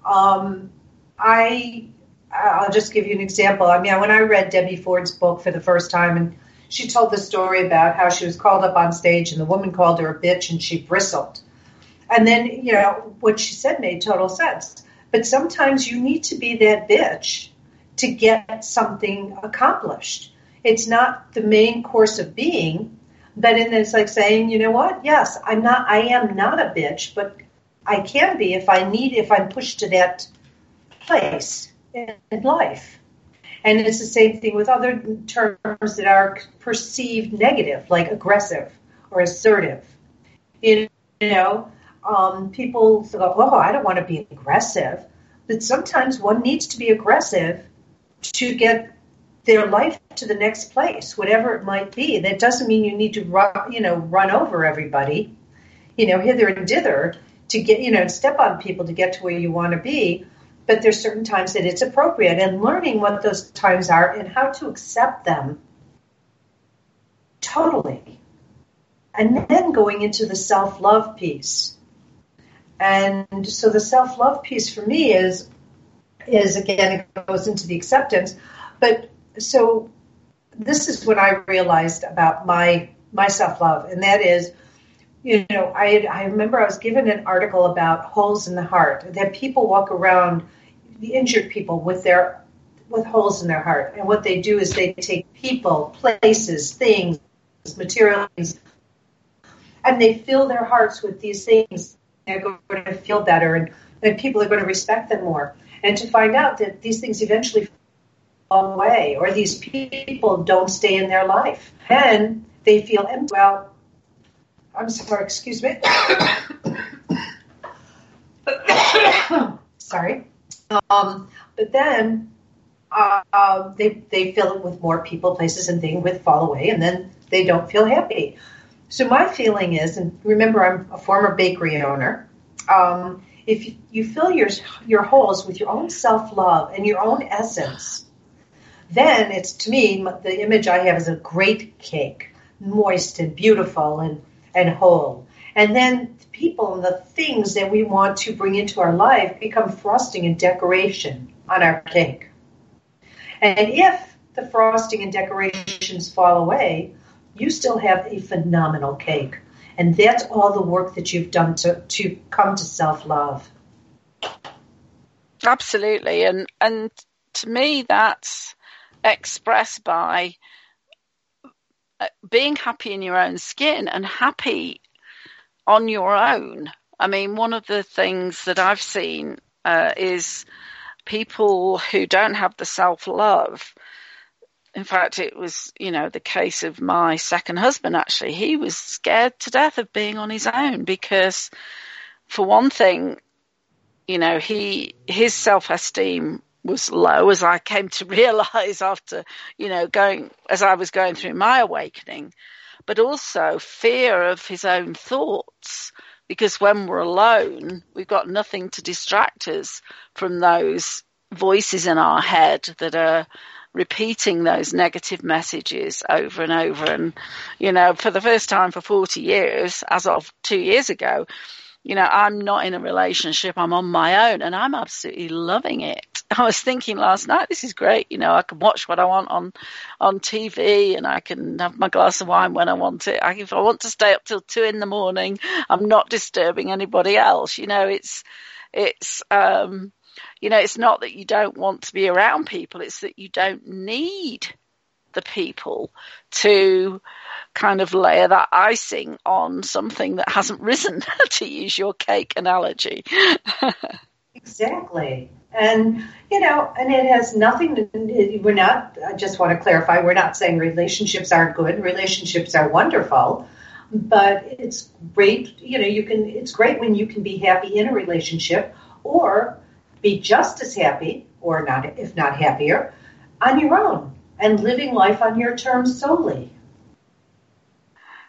I'll just give you an example. I mean, when I read Debbie Ford's book for the first time, and she told the story about how she was called up on stage and the woman called her a bitch and she bristled. And then, what she said made total sense. But sometimes you need to be that bitch to get something accomplished. It's not the main course of being, but it's like saying, you know what? Yes, I am not a bitch, but I can be if I'm pushed to that place in life. And it's the same thing with other terms that are perceived negative, like aggressive or assertive. People go, oh, I don't want to be aggressive. But sometimes one needs to be aggressive to get their life to the next place, whatever it might be. That doesn't mean you need to run over everybody, hither and dither to get, step on people to get to where you want to be. But there's certain times that it's appropriate, and learning what those times are and how to accept them totally. And then going into the self-love piece. And so the self-love piece for me is again, it goes into the acceptance. But so this is what I realized about my self-love, and that is, I remember I was given an article about holes in the heart, that people walk around, the injured people, with holes in their heart. And what they do is they take people, places, things, materials, and they fill their hearts with these things. They're going to feel better, and people are going to respect them more. And to find out that these things eventually fall away, or these people don't stay in their life, and they feel empty. Well, I'm sorry, excuse me. Sorry. But then they fill it with more people, places, and things with fall away, and then they don't feel happy. So my feeling is, and remember, I'm a former bakery owner, if you fill your holes with your own self-love and your own essence, then it's, to me, the image I have is a great cake, moist and beautiful and whole. And then the people and the things that we want to bring into our life become frosting and decoration on our cake. And if the frosting and decorations fall away, you still have a phenomenal cake. And that's all the work that you've done to come to self-love.
Absolutely. And to me, that's expressed by being happy in your own skin and happy on your own. I mean, one of the things that I've seen is people who don't have the self-love. In fact, it was, the case of my second husband, actually. He was scared to death of being on his own because, for one thing, his self-esteem was low, as I came to realize after, as I was going through my awakening, but also fear of his own thoughts, because when we're alone, we've got nothing to distract us from those voices in our head that are repeating those negative messages over and over. And, for the first time for 40 years, as of 2 years ago, I'm not in a relationship. I'm on my own, and I'm absolutely loving it. I was thinking last night, this is great. I can watch what I want on TV, and I can have my glass of wine when I want it. If I want to stay up till 2 a.m, I'm not disturbing anybody else. It's not that you don't want to be around people. It's that you don't need the people to kind of layer that icing on something that hasn't risen, to use your cake analogy.
Exactly. And, and it has nothing to, I just want to clarify, we're not saying relationships aren't good. Relationships are wonderful, but it's great. It's great when you can be happy in a relationship, or be just as happy, or not, if not happier, on your own and living life on your terms solely.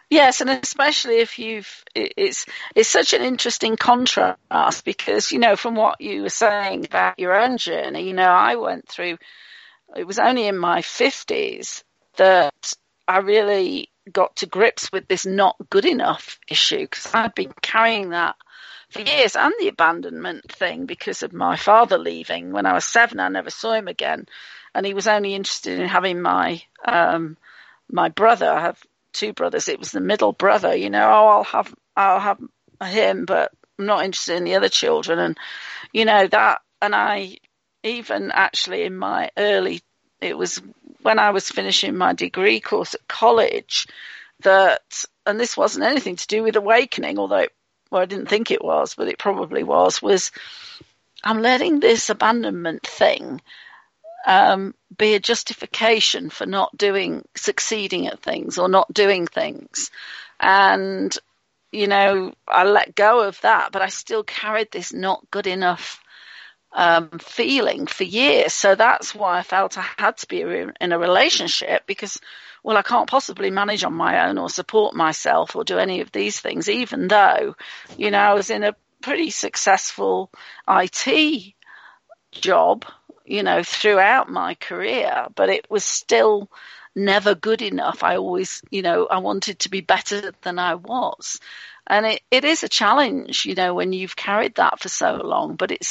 Yes, and especially if it's such an interesting contrast because, from what you were saying about your own journey, I went through, it was only in my 50s that I really got to grips with this not good enough issue, because I'd been carrying that for years, and the abandonment thing because of my father leaving. When I was 7, I never saw him again, and he was only interested in having my brother. I have 2 brothers. It was the middle brother, I'll have him, but I'm not interested in the other children. And that, and I even actually in my it was when I was finishing my degree course at college and this wasn't anything to do with awakening, although I didn't think it was, but it probably was I'm letting this abandonment thing be a justification for not succeeding at things or not doing things. And, I let go of that, but I still carried this not good enough feeling for years. So that's why I felt I had to be in a relationship, because, I can't possibly manage on my own or support myself or do any of these things, even though, I was in a pretty successful IT job, throughout my career, but it was still never good enough. I always, I wanted to be better than I was. And it is a challenge, when you've carried that for so long, but it's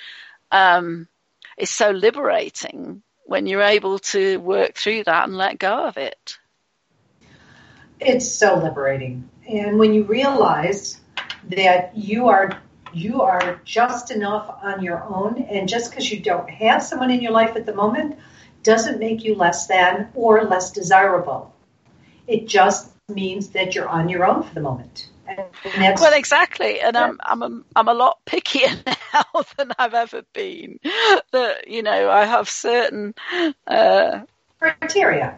it's so liberating when you're able to work through that and let go of it.
It's so liberating. And when you realize that you are just enough on your own, and just because you don't have someone in your life at the moment doesn't make you less than or less desirable. It just means that you're on your own for the moment.
Well, exactly, and I'm a lot pickier now than I've ever been. That I have certain criteria,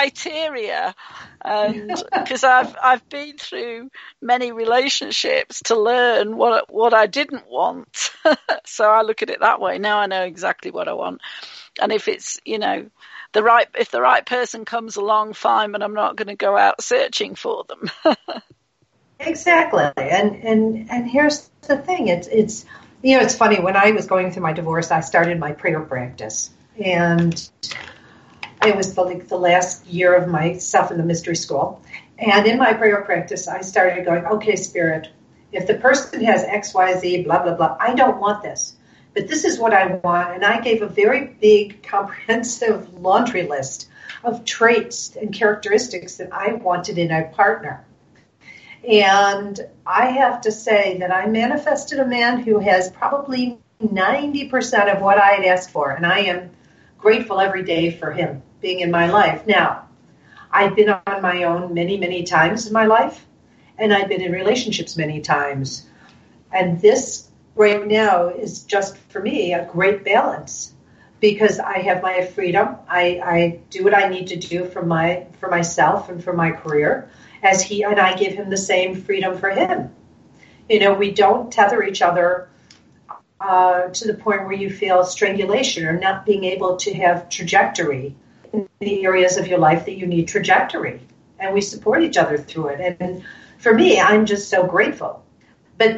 and because I've been through many relationships to learn what I didn't want. So I look at it that way. Now I know exactly what I want, and if it's if the right person comes along, fine, but I'm not going to go out searching for them.
Exactly, and here's the thing. It's it's funny. When I was going through my divorce, I started my prayer practice, and it was the last year of myself in the mystery school. And in my prayer practice, I started going, okay, Spirit, if the person has X, Y, Z, blah, blah, blah, I don't want this, but this is what I want. And I gave a very big, comprehensive laundry list of traits and characteristics that I wanted in a partner. And I have to say that I manifested a man who has probably 90% of what I had asked for. And I am grateful every day for him being in my life. Now, I've been on my own many, many times in my life, and I've been in relationships many times. And this right now is just, for me, a great balance, because I have my freedom. I do what I need to do for myself and for my career, and I give him the same freedom for him. We don't tether each other to the point where you feel strangulation or not being able to have trajectory in the areas of your life that you need trajectory. And we support each other through it. And for me, I'm just so grateful. But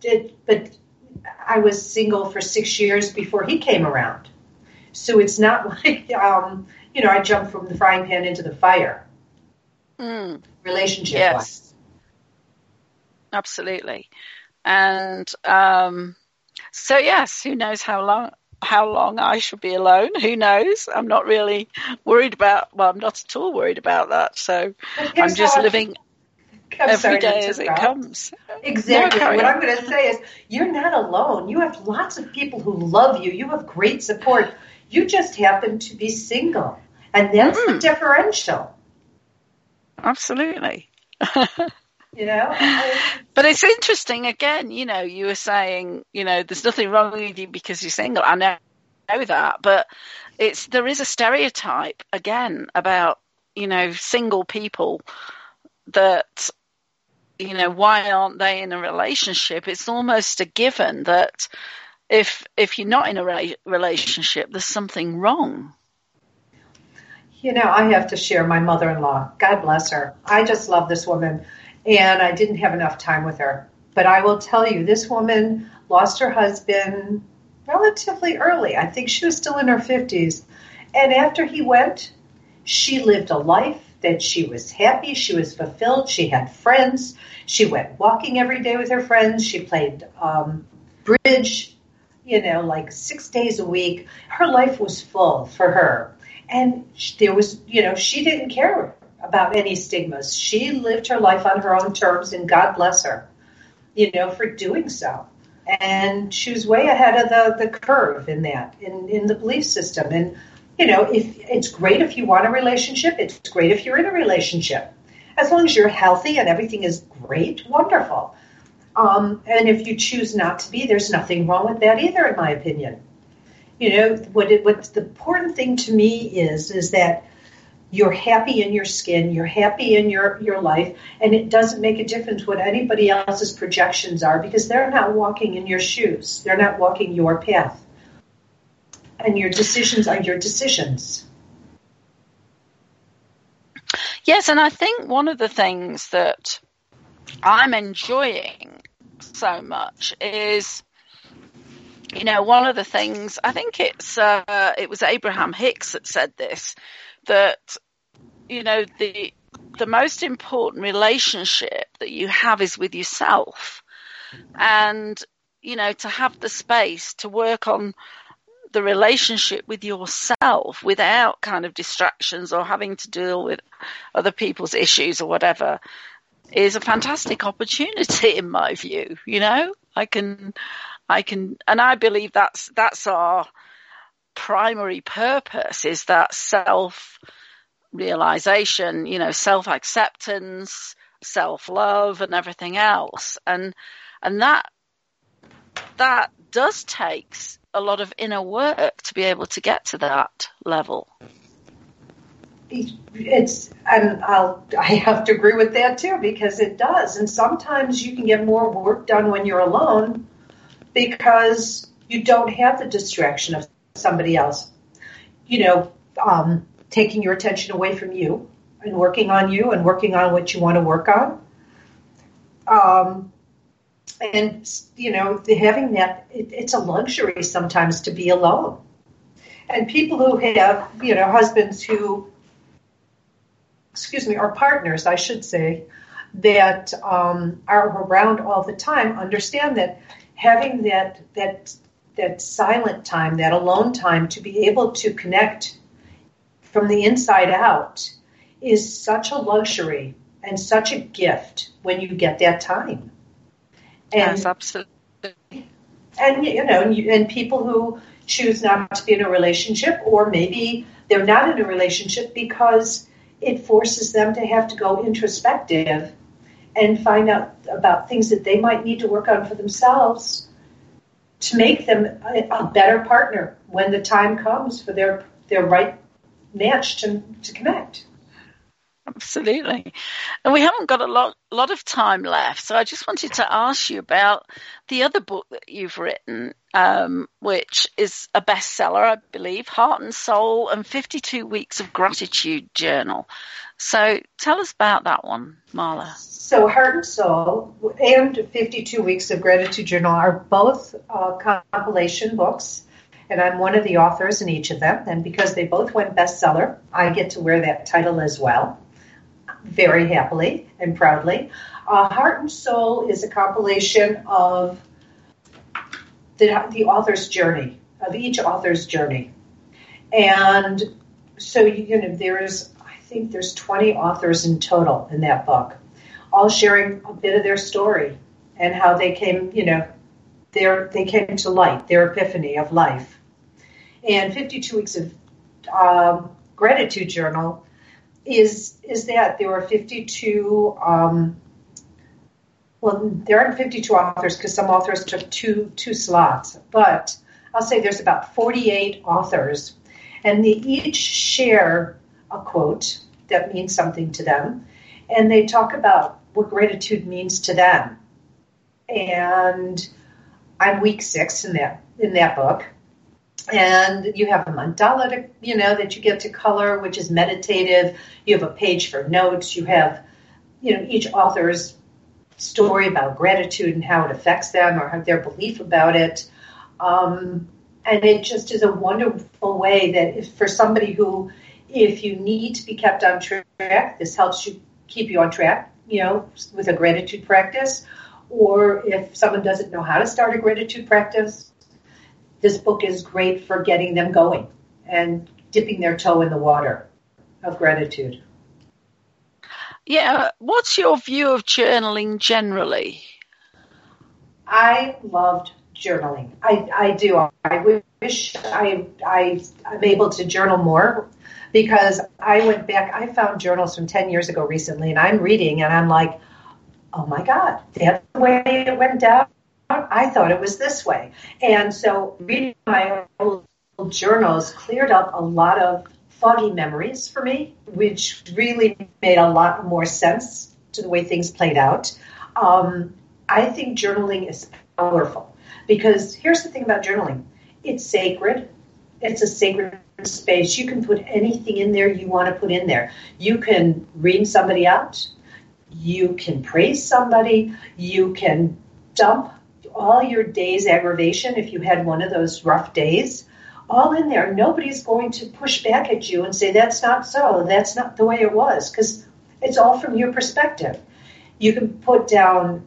I was single for 6 years before he came around. So it's not like, I jumped from the frying pan into the fire. Relationship-wise.
Yes. Absolutely. And so, yes, who knows how long I shall be alone? Who knows? I'm not really worried about, I'm not at all worried about that. So I'm just living every day as it comes.
Exactly. What I'm going to say is you're not alone. You have lots of people who love you. You have great support. You just happen to be single. And that's the differential.
Absolutely.
But
it's interesting, again, you were saying, there's nothing wrong with you because you're single. I know that, but there is a stereotype, again, about, single people that, why aren't they in a relationship? It's almost a given that if you're not in a relationship, there's something wrong.
I have to share my mother-in-law. God bless her. I just love this woman, and I didn't have enough time with her. But I will tell you, this woman lost her husband relatively early. I think she was still in her 50s. And after he went, she lived a life that she was happy, she was fulfilled, she had friends, she went walking every day with her friends, she played bridge, like 6 days a week. Her life was full for her. And there was, she didn't care about any stigmas. She lived her life on her own terms, and God bless her, for doing so. And she was way ahead of the curve in that, in the belief system. And, if it's great if you want a relationship, it's great if you're in a relationship. As long as you're healthy and everything is great, wonderful. And if you choose not to be, there's nothing wrong with that either, in my opinion. What's the important thing to me is that you're happy in your skin, you're happy in your life, and it doesn't make a difference what anybody else's projections are, because they're not walking in your shoes. They're not walking your path. And your decisions are your decisions.
Yes, and I think one of the things that I'm enjoying so much is, one of the things, I think it was Abraham Hicks that said this, that, the most important relationship that you have is with yourself. And, to have the space to work on the relationship with yourself without kind of distractions or having to deal with other people's issues or whatever is a fantastic opportunity in my view. I can, and I believe that's our primary purpose, is that self-realization, self-acceptance, self-love and everything else. And that does take a lot of inner work to be able to get to that level.
I have to agree with that too, because it does. And sometimes you can get more work done when you're alone because you don't have the distraction of somebody else, taking your attention away from you and working on what you want to work on. And, having that, it's a luxury sometimes to be alone. And people who have, husbands who, or partners, I should say, that are around all the time, understand that having that silent time, that alone time to be able to connect from the inside out is such a luxury and such a gift when you get that time. And,
yes, absolutely.
And, and people who choose not to be in a relationship, or maybe they're not in a relationship because it forces them to have to go introspective and find out about things that they might need to work on for themselves to make them a better partner when the time comes for their right match to connect.
Absolutely. And we haven't got a lot of time left, so I just wanted to ask you about the other book that you've written, which is a bestseller, I believe, Heart and Soul and 52 Weeks of Gratitude Journal. So tell us about that one, Marla.
So Heart and Soul and 52 Weeks of Gratitude Journal are both compilation books, and I'm one of the authors in each of them. And because they both went bestseller, I get to wear that title as well, very happily and proudly. Heart and Soul is a compilation of the author's journey, of each author's journey. And so, there's 20 authors in total in that book, all sharing a bit of their story and how they came, they came to light, their epiphany of life. And 52 Weeks of Gratitude Journal is that there are 52, there aren't 52 authors because some authors took two slots, but I'll say there's about 48 authors, and they each share a quote that means something to them, and they talk about what gratitude means to them. And I'm week 6 in that book, And you have a mandala that you get to color, which is meditative. You have a page for notes. You have, each author's story about gratitude and how it affects them or their belief about it. And it just is a wonderful way that for somebody who, if you need to be kept on track, this helps you keep you on track, with a gratitude practice. Or if someone doesn't know how to start a gratitude practice, this book is great for getting them going and dipping their toe in the water of gratitude.
Yeah, what's your view of journaling generally?
I loved journaling. I do. I wish I'm able to journal more, because I went back, I found journals from 10 years ago recently, and I'm reading and I'm like, oh my God, that's the way it went down. I thought it was this way. And so reading my old journals cleared up a lot of foggy memories for me, which really made a lot more sense to the way things played out. I think journaling is powerful, because here's the thing about journaling. It's sacred. It's a sacred space. You can put anything in there you want to put in there. You can ream somebody out. You can praise somebody. You can dump all your day's aggravation if you had one of those rough days, all in there. Nobody's going to push back at you and say, that's not so, that's not the way it was, because it's all from your perspective. You can put down,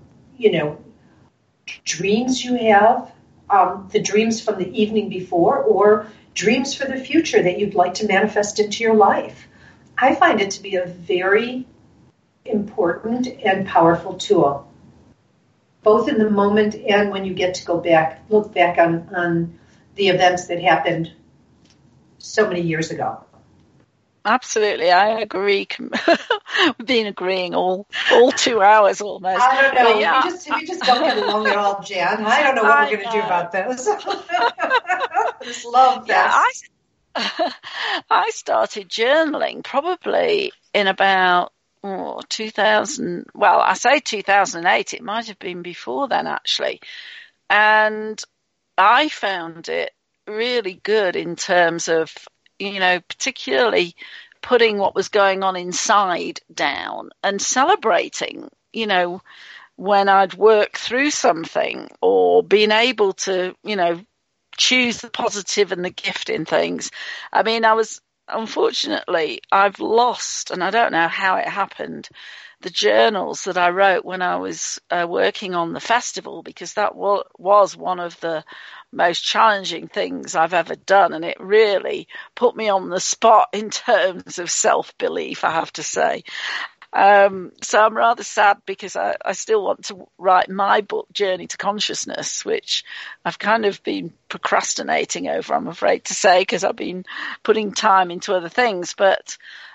dreams you have, the dreams from the evening before, or dreams for the future that you'd like to manifest into your life. I find it to be a very important and powerful tool, both in the moment and when you get to look back on the events that happened so many years ago.
Absolutely, I agree. We've been agreeing all 2 hours almost.
I don't know. Yeah. We just don't get along at all, Jan. I don't know what we're going to do about this. Just love this.
Yeah, I started journaling probably in about 2000. Well, I say 2008. It might have been before then, actually. And I found it really good in terms of, particularly putting what was going on inside down and celebrating, when I'd work through something or being able to, choose the positive and the gift in things. I mean, unfortunately, I've lost, and I don't know how it happened, the journals that I wrote when I was working on the festival, because that was one of the most challenging things I've ever done, and it really put me on the spot in terms of self-belief, I have to say. So I'm rather sad, because I still want to write my book, Journey to Consciousness, which I've kind of been procrastinating over, I'm afraid to say, because I've been putting time into other things. But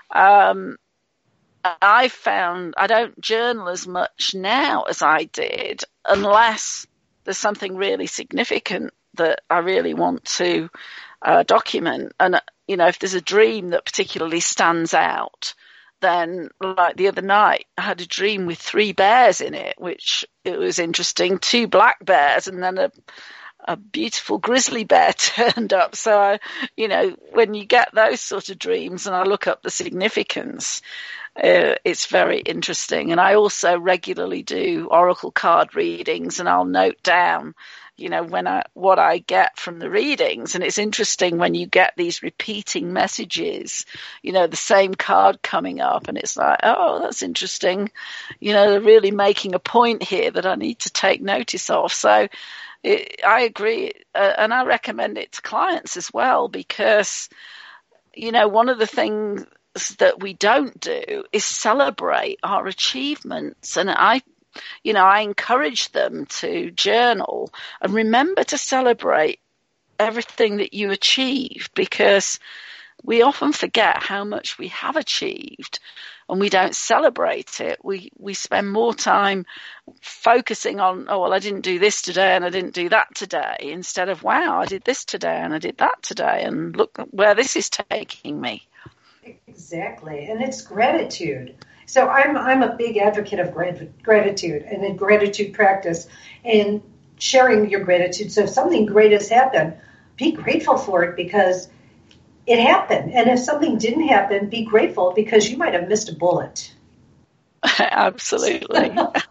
I found I don't journal as much now as I did, unless there's something really significant that I really want to document. And, if there's a dream that particularly stands out, then, like the other night, I had a dream with 3 bears in it, which it was interesting. 2 black bears, and then a beautiful grizzly bear turned up. So, when you get those sort of dreams, and I look up the significance, it's very interesting. And I also regularly do oracle card readings, and I'll note down, what I get from the readings. And it's interesting when you get these repeating messages, the same card coming up, and it's like, oh, that's interesting. They're really making a point here that I need to take notice of. So I agree. And I recommend it to clients as well, because, one of the things that we don't do is celebrate our achievements. And I encourage them to journal and remember to celebrate everything that you achieve, because we often forget how much we have achieved and we don't celebrate it. We spend more time focusing on, oh, well, I didn't do this today and I didn't do that today, instead of, wow, I did this today and I did that today, and look where this is taking me.
Exactly. And it's gratitude. So I'm a big advocate of gratitude and a gratitude practice and sharing your gratitude. So if something great has happened, be grateful for it because it happened. And if something didn't happen, be grateful because you might have missed a bullet.
Absolutely.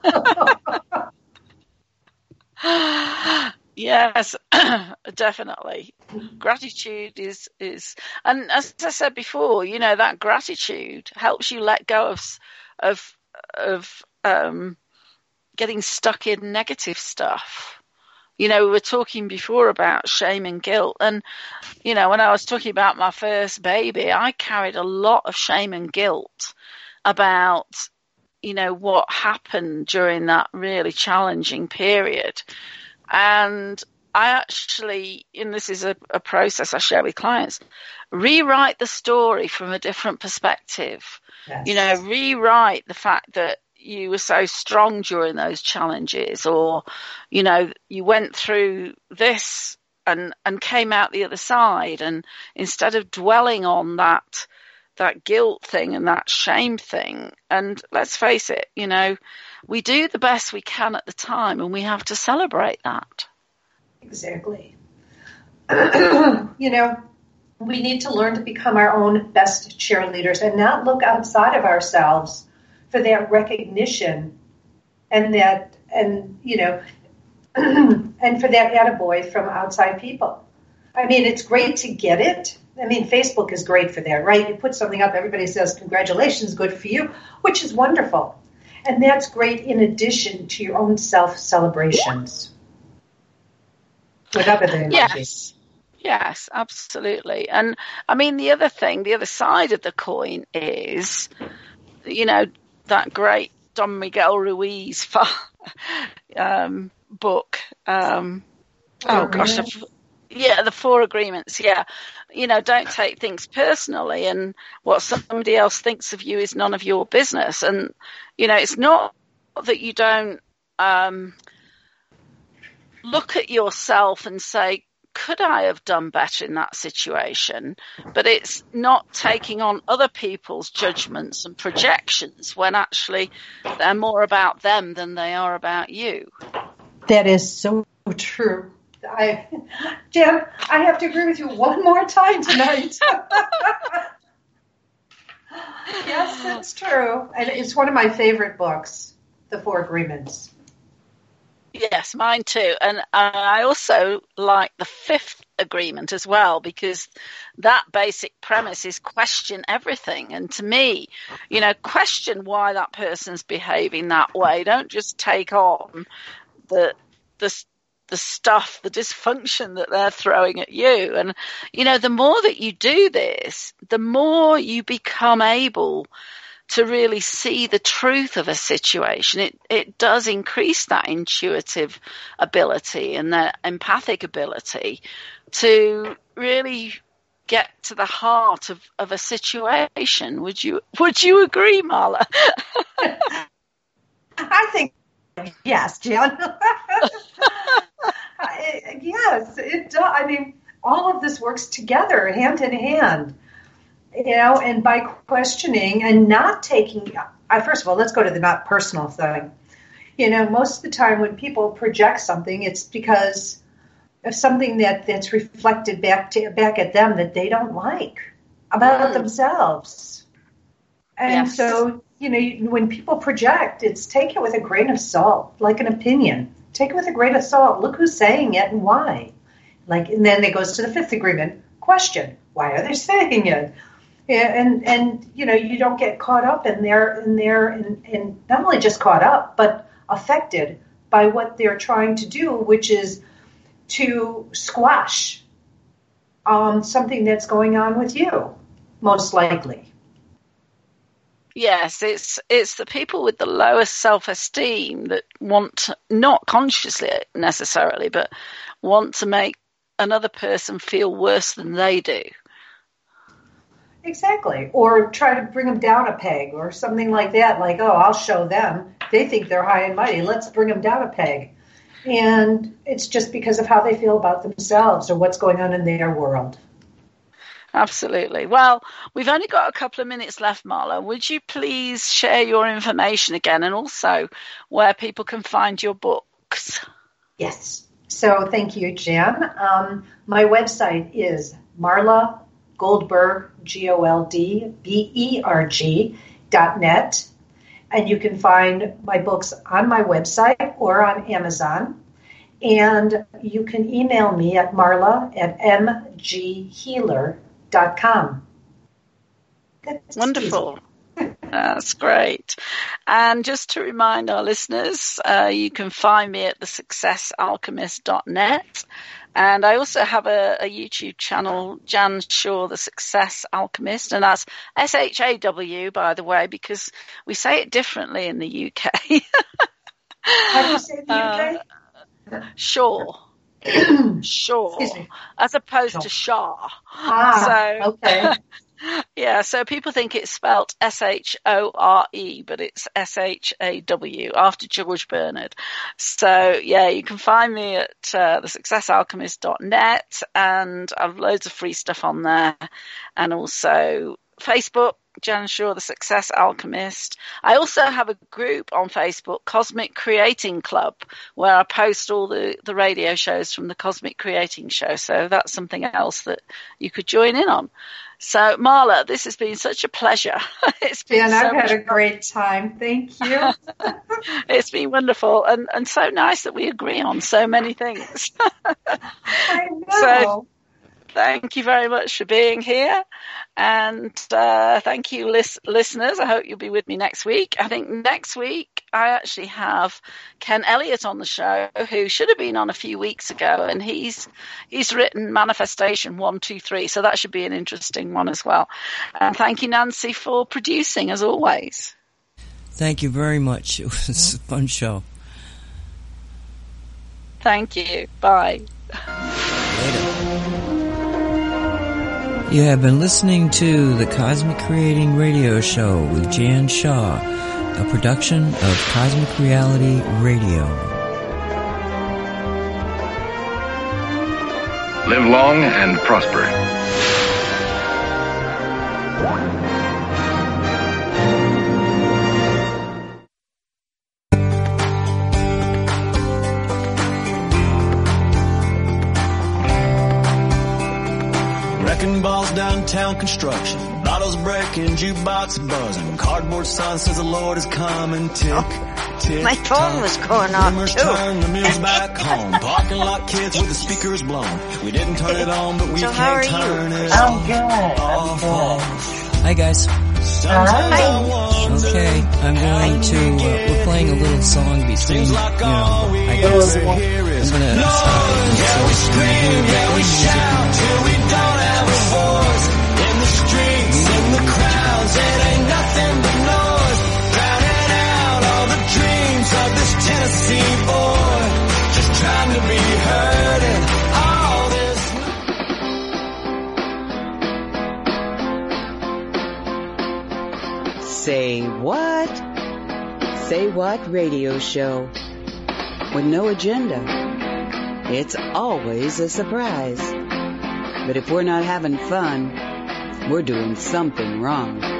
Yes, definitely. Gratitude is, and as I said before, that gratitude helps you let go of getting stuck in negative stuff. We were talking before about shame and guilt, and when I was talking about my first baby, I carried a lot of shame and guilt about what happened during that really challenging period. And I actually, and this is a process I share with clients, rewrite the story from a different perspective. Yes. Rewrite the fact that you were so strong during those challenges, or, you went through this and came out the other side. And instead of dwelling on that guilt thing and that shame thing, and let's face it, we do the best we can at the time, and we have to celebrate that.
Exactly. We need to learn to become our own best cheerleaders and not look outside of ourselves for that recognition and for that attaboy from outside people. I mean, it's great to get it. I mean, Facebook is great for that, right? You put something up, everybody says, congratulations, good for you, which is wonderful. And that's great in addition to your own self-celebrations. With other things.
Yes, absolutely. And I mean, the other side of the coin is, that great Don Miguel Ruiz book. The 4 Agreements. Yeah. Don't take things personally, and what somebody else thinks of you is none of your business. And, it's not that you don't look at yourself and say, could I have done better in that situation? But it's not taking on other people's judgments and projections when actually they're more about them than they are about you.
That is so true. Jan, I have to agree with you one more time tonight. Yes, that's true. And it's one of my favorite books, The 4 Agreements.
Yes, mine too. And I also like the 5th agreement as well, because that basic premise is question everything. And to me, question why that person's behaving that way. Don't just take on the stuff, the dysfunction that they're throwing at you. And, the more that you do this, the more you become able to really see the truth of a situation. It does increase that intuitive ability and that empathic ability to really get to the heart of a situation. Would you agree, Marla?
I think yes, Jan. Yes, it does. I mean, all of this works together, hand in hand. And by questioning and not taking, first of all, let's go to the not personal thing. Most of the time when people project something, it's because of something that's reflected back at them that they don't like about themselves. And yes. So, when people project, take it with a grain of salt, like an opinion. Take it with a grain of salt. Look who's saying it and why. And then it goes to the 5th agreement. Question: why are they saying it? And you don't get caught up in not only just caught up, but affected by what they're trying to do, which is to squash something that's going on with you, most likely.
Yes, it's the people with the lowest self-esteem that want to, not consciously necessarily, but want to make another person feel worse than they do.
Exactly. Or try to bring them down a peg or something like that. Like, oh, I'll show them. They think they're high and mighty. Let's bring them down a peg. And it's just because of how they feel about themselves or what's going on in their world.
Absolutely. Well, we've only got a couple of minutes left, Marla. Would you please share your information again and also where people can find your books?
Yes. So thank you, Jan. My website is Marla Goldberg, GOLDBERG.net. And you can find my books on my website or on Amazon. And you can email me at marla@mghealer.com. That's
wonderful. That's great. And just to remind our listeners, you can find me at thesuccessalchemist.net. And I also have a YouTube channel, Jan Shaw, The Success Alchemist. And that's SHAW, by the way, because we say it differently in the UK.
How do you say it in the UK?
Shaw. Shaw. As opposed to Shah.
Okay.
Yeah, so people think it's spelt SHORE, but it's SHAW after George Bernard. So, yeah, you can find me at thesuccessalchemist.net, and I have loads of free stuff on there. And also Facebook, Jan Shaw, The Success Alchemist. I also have a group on Facebook, Cosmic Creating Club, where I post all the radio shows from the Cosmic Creating Show. So that's something else that you could join in on. So, Marla, this has been such a pleasure. It's been
I've had a great time. Thank you.
It's been wonderful and so nice that we agree on so many things.
I know.
So, thank you very much for being here. And thank you, listeners. I hope you'll be with me next week. I think next week I actually have Ken Elliott on the show, who should have been on a few weeks ago. And he's written Manifestation 1, 2, 3. So that should be an interesting one as well. And thank you, Nancy, for producing, as always.
Thank you very much. It was a fun show.
Thank you. Bye.
Later. You have been listening to the Cosmic Creating Radio Show with Jan Shaw, a production of Cosmic Reality Radio.
Live long and prosper.
Wrecking balls, downtown construction, bottles breaking, jukebox buzzing, cardboard sign says the Lord is coming. Tick, tick,
my phone was going off too.
Turn the music back home. Parking lot kids with the speakers blown. We didn't turn it on, but we
so
can't turn it
I'm
off.
good.
Hi, guys. Okay, I'm going to, we're playing a little song between, I guess. I'm going to,
till we don't have a voice. In the streets, in the crowds, it ain't nothing but noise. Drowning out all the dreams of this Tennessee boy. Just trying to be heard in all this.
Say what? Say what radio show. With no agenda. It's always a surprise. But if we're not having fun, we're doing something wrong.